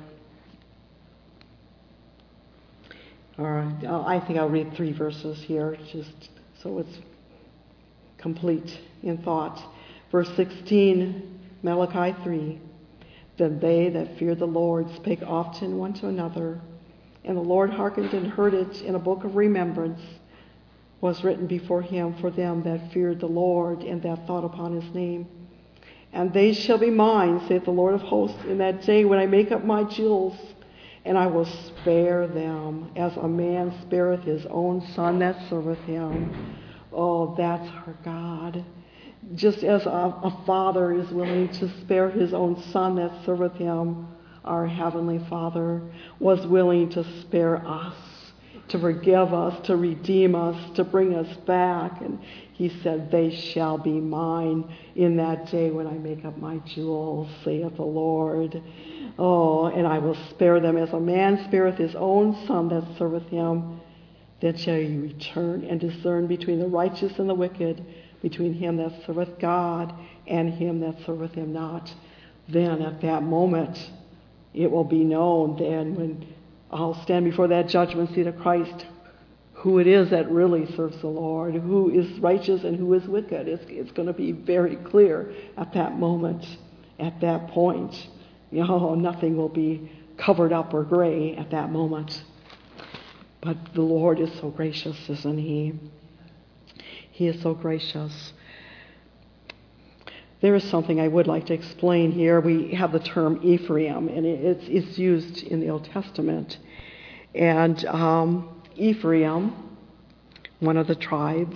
Or I think I'll read three verses here, just so it's complete in thought. Verse sixteen, Malachi three. Then they that feared the Lord spake often one to another, and the Lord hearkened and heard it in a book of remembrance, was written before him for them that feared the Lord and that thought upon his name. And they shall be mine, saith the Lord of hosts, in that day when I make up my jewels, and I will spare them, as a man spareth his own son that serveth him. Oh, that's our God. Just as a, a father is willing to spare his own son that serveth him, our Heavenly Father was willing to spare us, to forgive us, to redeem us, to bring us back. And he said, they shall be mine in that day when I make up my jewels, saith the Lord. Oh, and I will spare them as a man spareth his own son that serveth him. Then shall you return and discern between the righteous and the wicked, between him that serveth God and him that serveth him not. Then at that moment it will be known then when I'll stand before that judgment seat of Christ, who it is that really serves the Lord, who is righteous and who is wicked. It's, it's going to be very clear at that moment, at that point. You know, nothing will be covered up or gray at that moment. But the Lord is so gracious, isn't he? He is so gracious. There is something I would like to explain here. We have the term Ephraim, and it's, it's used in the Old Testament. And um, Ephraim, one of the tribes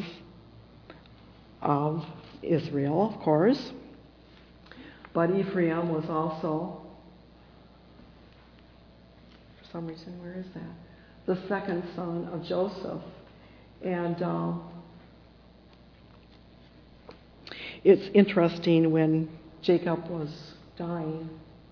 of Israel, of course. But Ephraim was also, for some reason, where is that? The second son of Joseph. And um, it's interesting, when Jacob was dying,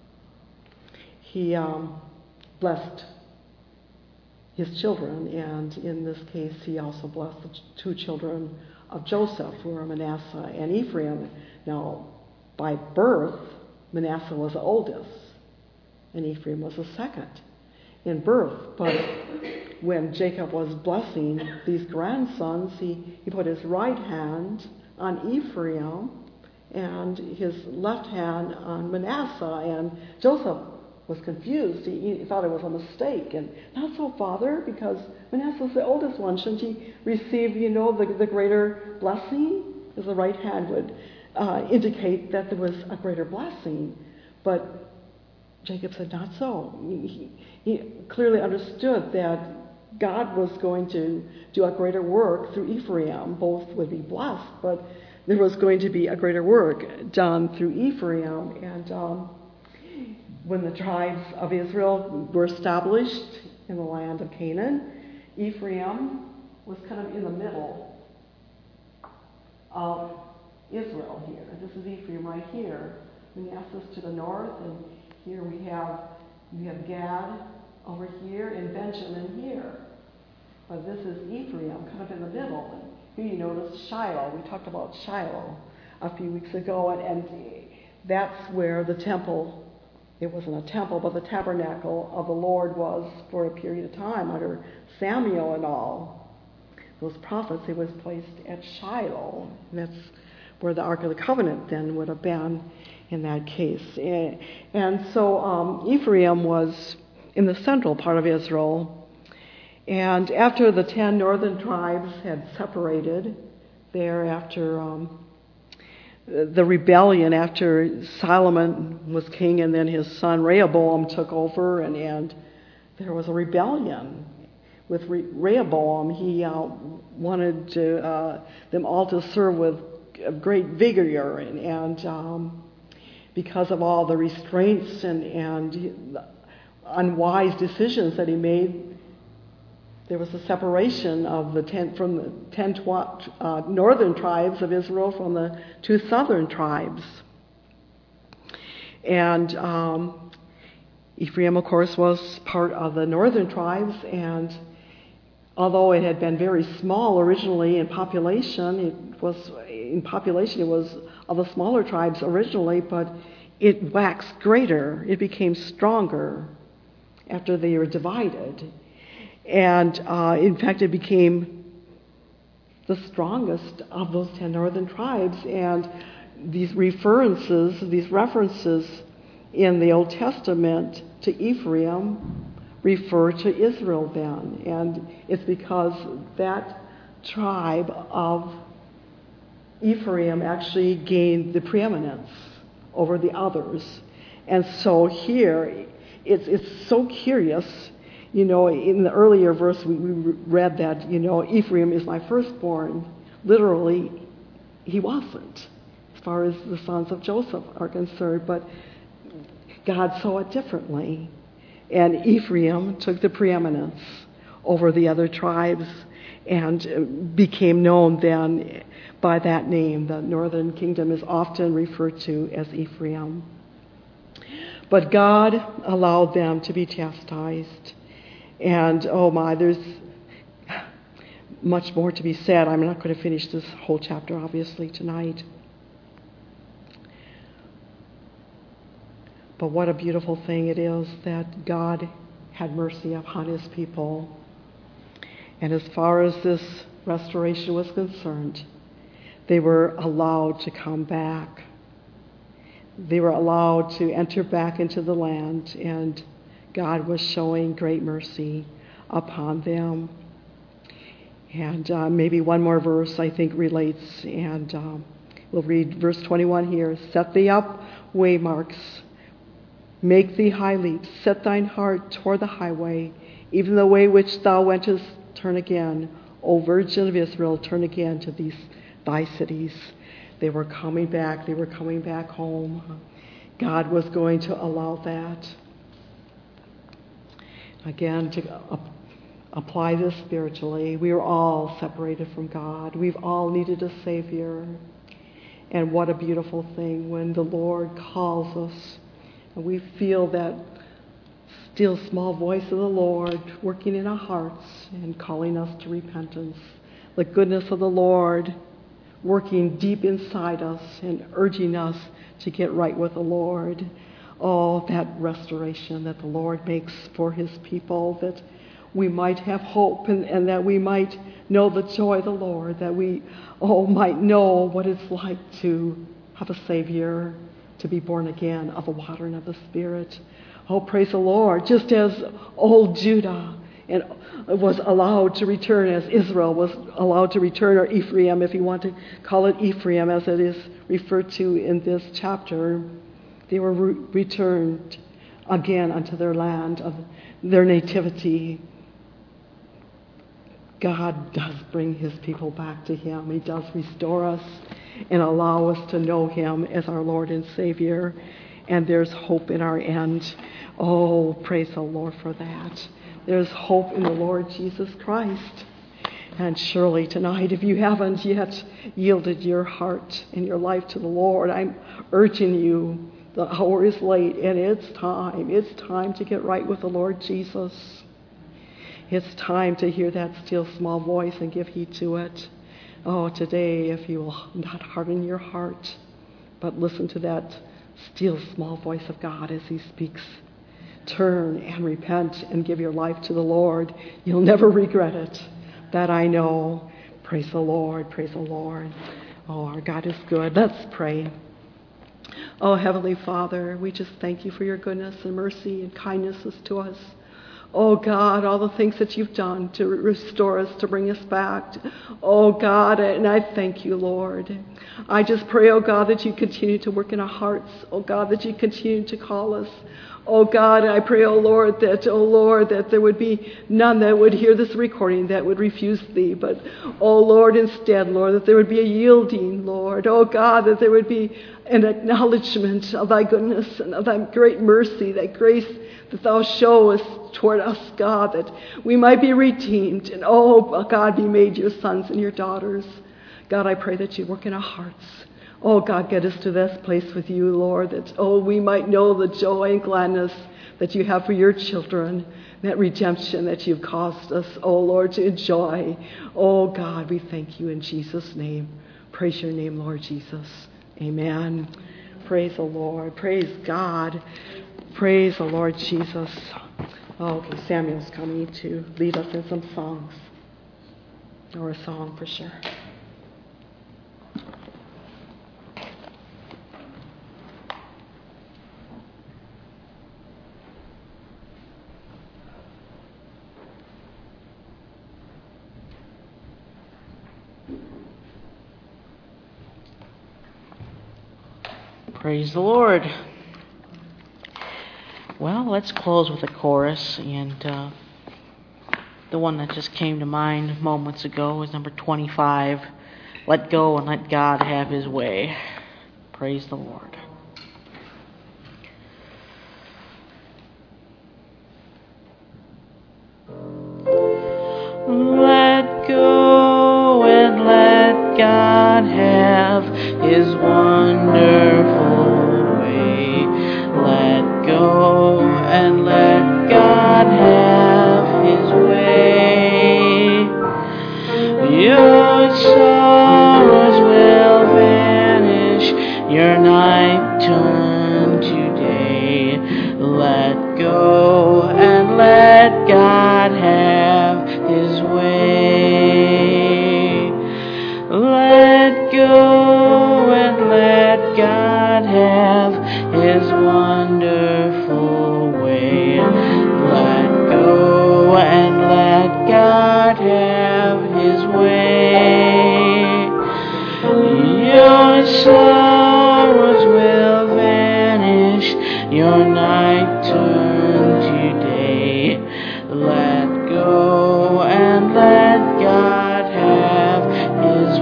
he um, blessed his children, and in this case he also blessed the two children of Joseph, who were Manasseh and Ephraim. Now, by birth, Manasseh was the oldest, and Ephraim was the second in birth. But when Jacob was blessing these grandsons, he, he put his right hand on Ephraim and his left hand on Manasseh. And Joseph was confused. He, he thought it was a mistake. And not so, Father, because Manasseh's the oldest one. Shouldn't he receive, you know, the, the greater blessing? As the right hand would uh, indicate that there was a greater blessing. But Jacob said, not so. He, he clearly understood that God was going to do a greater work through Ephraim. Both would be blessed, but there was going to be a greater work done through Ephraim. And um, when the tribes of Israel were established in the land of Canaan, Ephraim was kind of in the middle of Israel here. This is Ephraim right here. Manasseh's to the north, and here we have we have Gad over here and Benjamin here. But this is Ephraim, kind of in the middle. And here you notice Shiloh. We talked about Shiloh a few weeks ago, and, and that's where the temple, it wasn't a temple, but the tabernacle of the Lord was for a period of time under Samuel and all. Those prophets, it was placed at Shiloh. And that's where the Ark of the Covenant then would have been in that case. And so um, Ephraim was in the central part of Israel. And after the ten northern tribes had separated there after um, the rebellion, after Solomon was king and then his son Rehoboam took over, and, and there was a rebellion with Re- Rehoboam. He uh, wanted to, uh, them all to serve with great vigor, and, and um, because of all the restraints and, and unwise decisions that he made, there was a separation of the ten, from the ten tw- uh, northern tribes of Israel from the two southern tribes. And um, Ephraim, of course, was part of the northern tribes, and although it had been very small originally in population, it was in population it was of the smaller tribes originally, but it waxed greater. It became stronger after they were divided. And uh, in fact, it became the strongest of those ten northern tribes. And these references, these references in the Old Testament to Ephraim refer to Israel then. And it's because that tribe of Ephraim actually gained the preeminence over the others. And so here, it's it's so curious. You know, in the earlier verse, we, we read that, you know, Ephraim is my firstborn. Literally, he wasn't, as far as the sons of Joseph are concerned. But God saw it differently. And Ephraim took the preeminence over the other tribes and became known then by that name. The northern kingdom is often referred to as Ephraim. But God allowed them to be chastised. And oh my, there's much more to be said. I'm not going to finish this whole chapter, obviously, tonight. But what a beautiful thing it is that God had mercy upon his people. And as far as this restoration was concerned, they were allowed to come back. They were allowed to enter back into the land, and God was showing great mercy upon them. And uh, maybe one more verse I think relates, and uh, we'll read verse twenty-one here. Set thee up waymarks, make thee high leaps, set thine heart toward the highway, even the way which thou wentest, turn again. O Virgin of Israel, turn again to these thy cities. They were coming back. They were coming back home. God was going to allow that. Again, to uh, apply this spiritually, we are all separated from God. We've all needed a Savior. And what a beautiful thing when the Lord calls us and we feel that still small voice of the Lord working in our hearts and calling us to repentance. The goodness of the Lord working deep inside us and urging us to get right with the Lord. Oh, that restoration that the Lord makes for his people, that we might have hope and, and that we might know the joy of the Lord, that we, oh, might know what it's like to have a Savior, to be born again of the water and of the Spirit. Oh, praise the Lord. Just as old Judah and was allowed to return, as Israel was allowed to return, or Ephraim, if you want to call it Ephraim, as it is referred to in this chapter, they were re- returned again unto their land of their nativity. God does bring his people back to him. He does restore us and allow us to know him as our Lord and Savior. And there's hope in our end. Oh, praise the Lord for that. There's hope in the Lord Jesus Christ. And surely tonight, if you haven't yet yielded your heart and your life to the Lord, I'm urging you. The hour is late, and it's time. It's time to get right with the Lord Jesus. It's time to hear that still small voice and give heed to it. Oh, today, if you will not harden your heart, but listen to that still small voice of God as he speaks. Turn and repent and give your life to the Lord. You'll never regret it. That I know. Praise the Lord. Praise the Lord. Oh, our God is good. Let's pray. Oh, Heavenly Father, we just thank you for your goodness and mercy and kindnesses to us. Oh, God, all the things that you've done to restore us, to bring us back. Oh, God, and I thank you, Lord. I just pray, oh, God, that you continue to work in our hearts. Oh, God, that you continue to call us. Oh, God, I pray, oh, Lord, that, oh, Lord, that there would be none that would hear this recording that would refuse thee. But, oh, Lord, instead, Lord, that there would be a yielding, Lord. Oh, God, that there would be an acknowledgement of thy goodness and of thy great mercy, thy grace that thou showest toward us, God, that we might be redeemed and, oh, God, be made your sons and your daughters. God, I pray that you work in our hearts. Oh, God, get us to this place with you, Lord, that, oh, we might know the joy and gladness that you have for your children, that redemption that you've caused us, oh Lord, to enjoy. Oh God, we thank you in Jesus' name. Praise your name, Lord Jesus. Amen. Praise the Lord. Praise God. Praise the Lord Jesus. Oh, okay, Samuel's coming to lead us in some songs. Or a song for sure. Praise the Lord. Well, let's close with a chorus, and uh, the one that just came to mind moments ago is number twenty-five, Let Go and Let God Have His Way. Praise the Lord. Let go and let God have His wonderful way. Let go and let God have His way. Your sorrows will vanish, your night turn to day. Let go and let God have His way. Let go and let God have His wonderful way. Let go and let God have His way. Your sorrows will vanish, your night turn to day. Let go and let God have His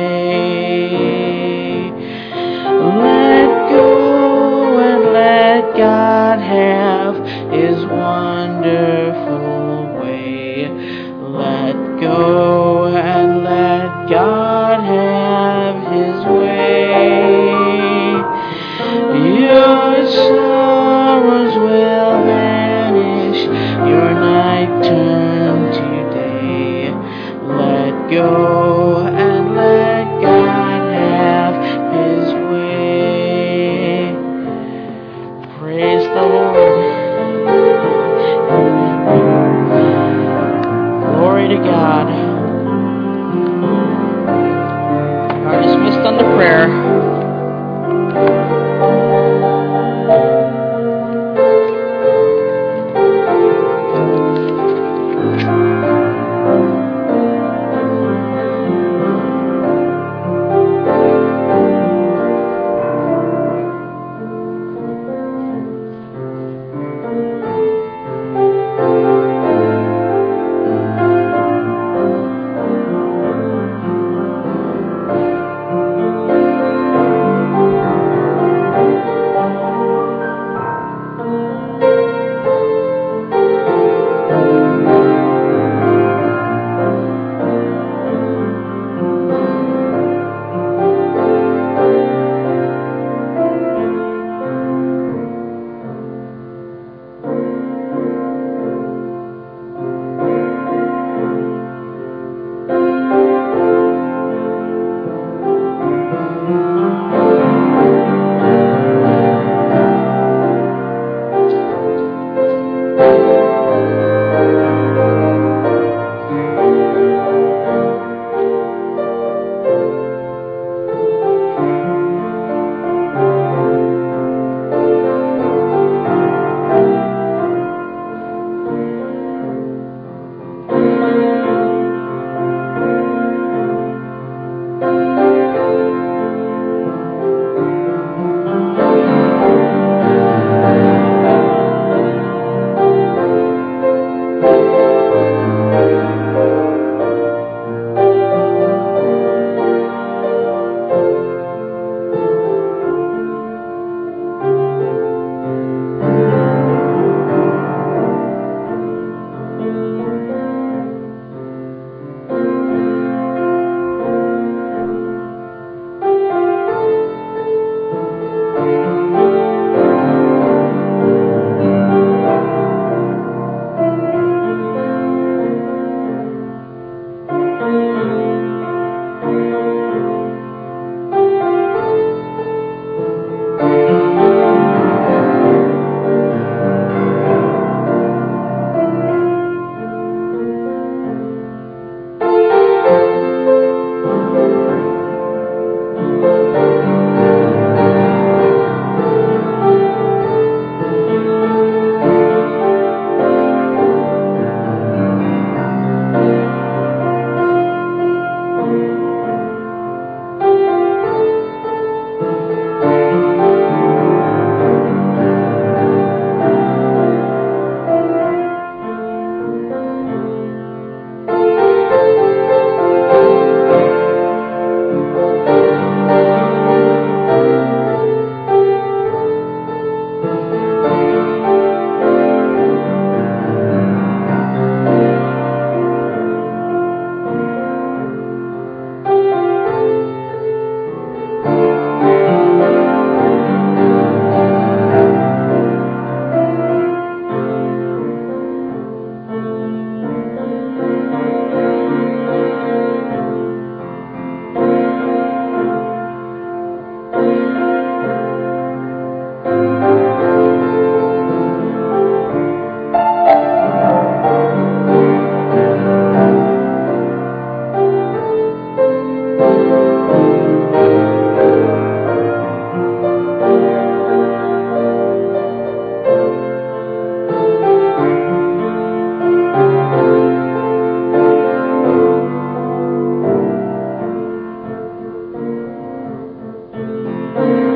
way. Let go and let God have His wonderful way. Let go and let God have His way. Lord.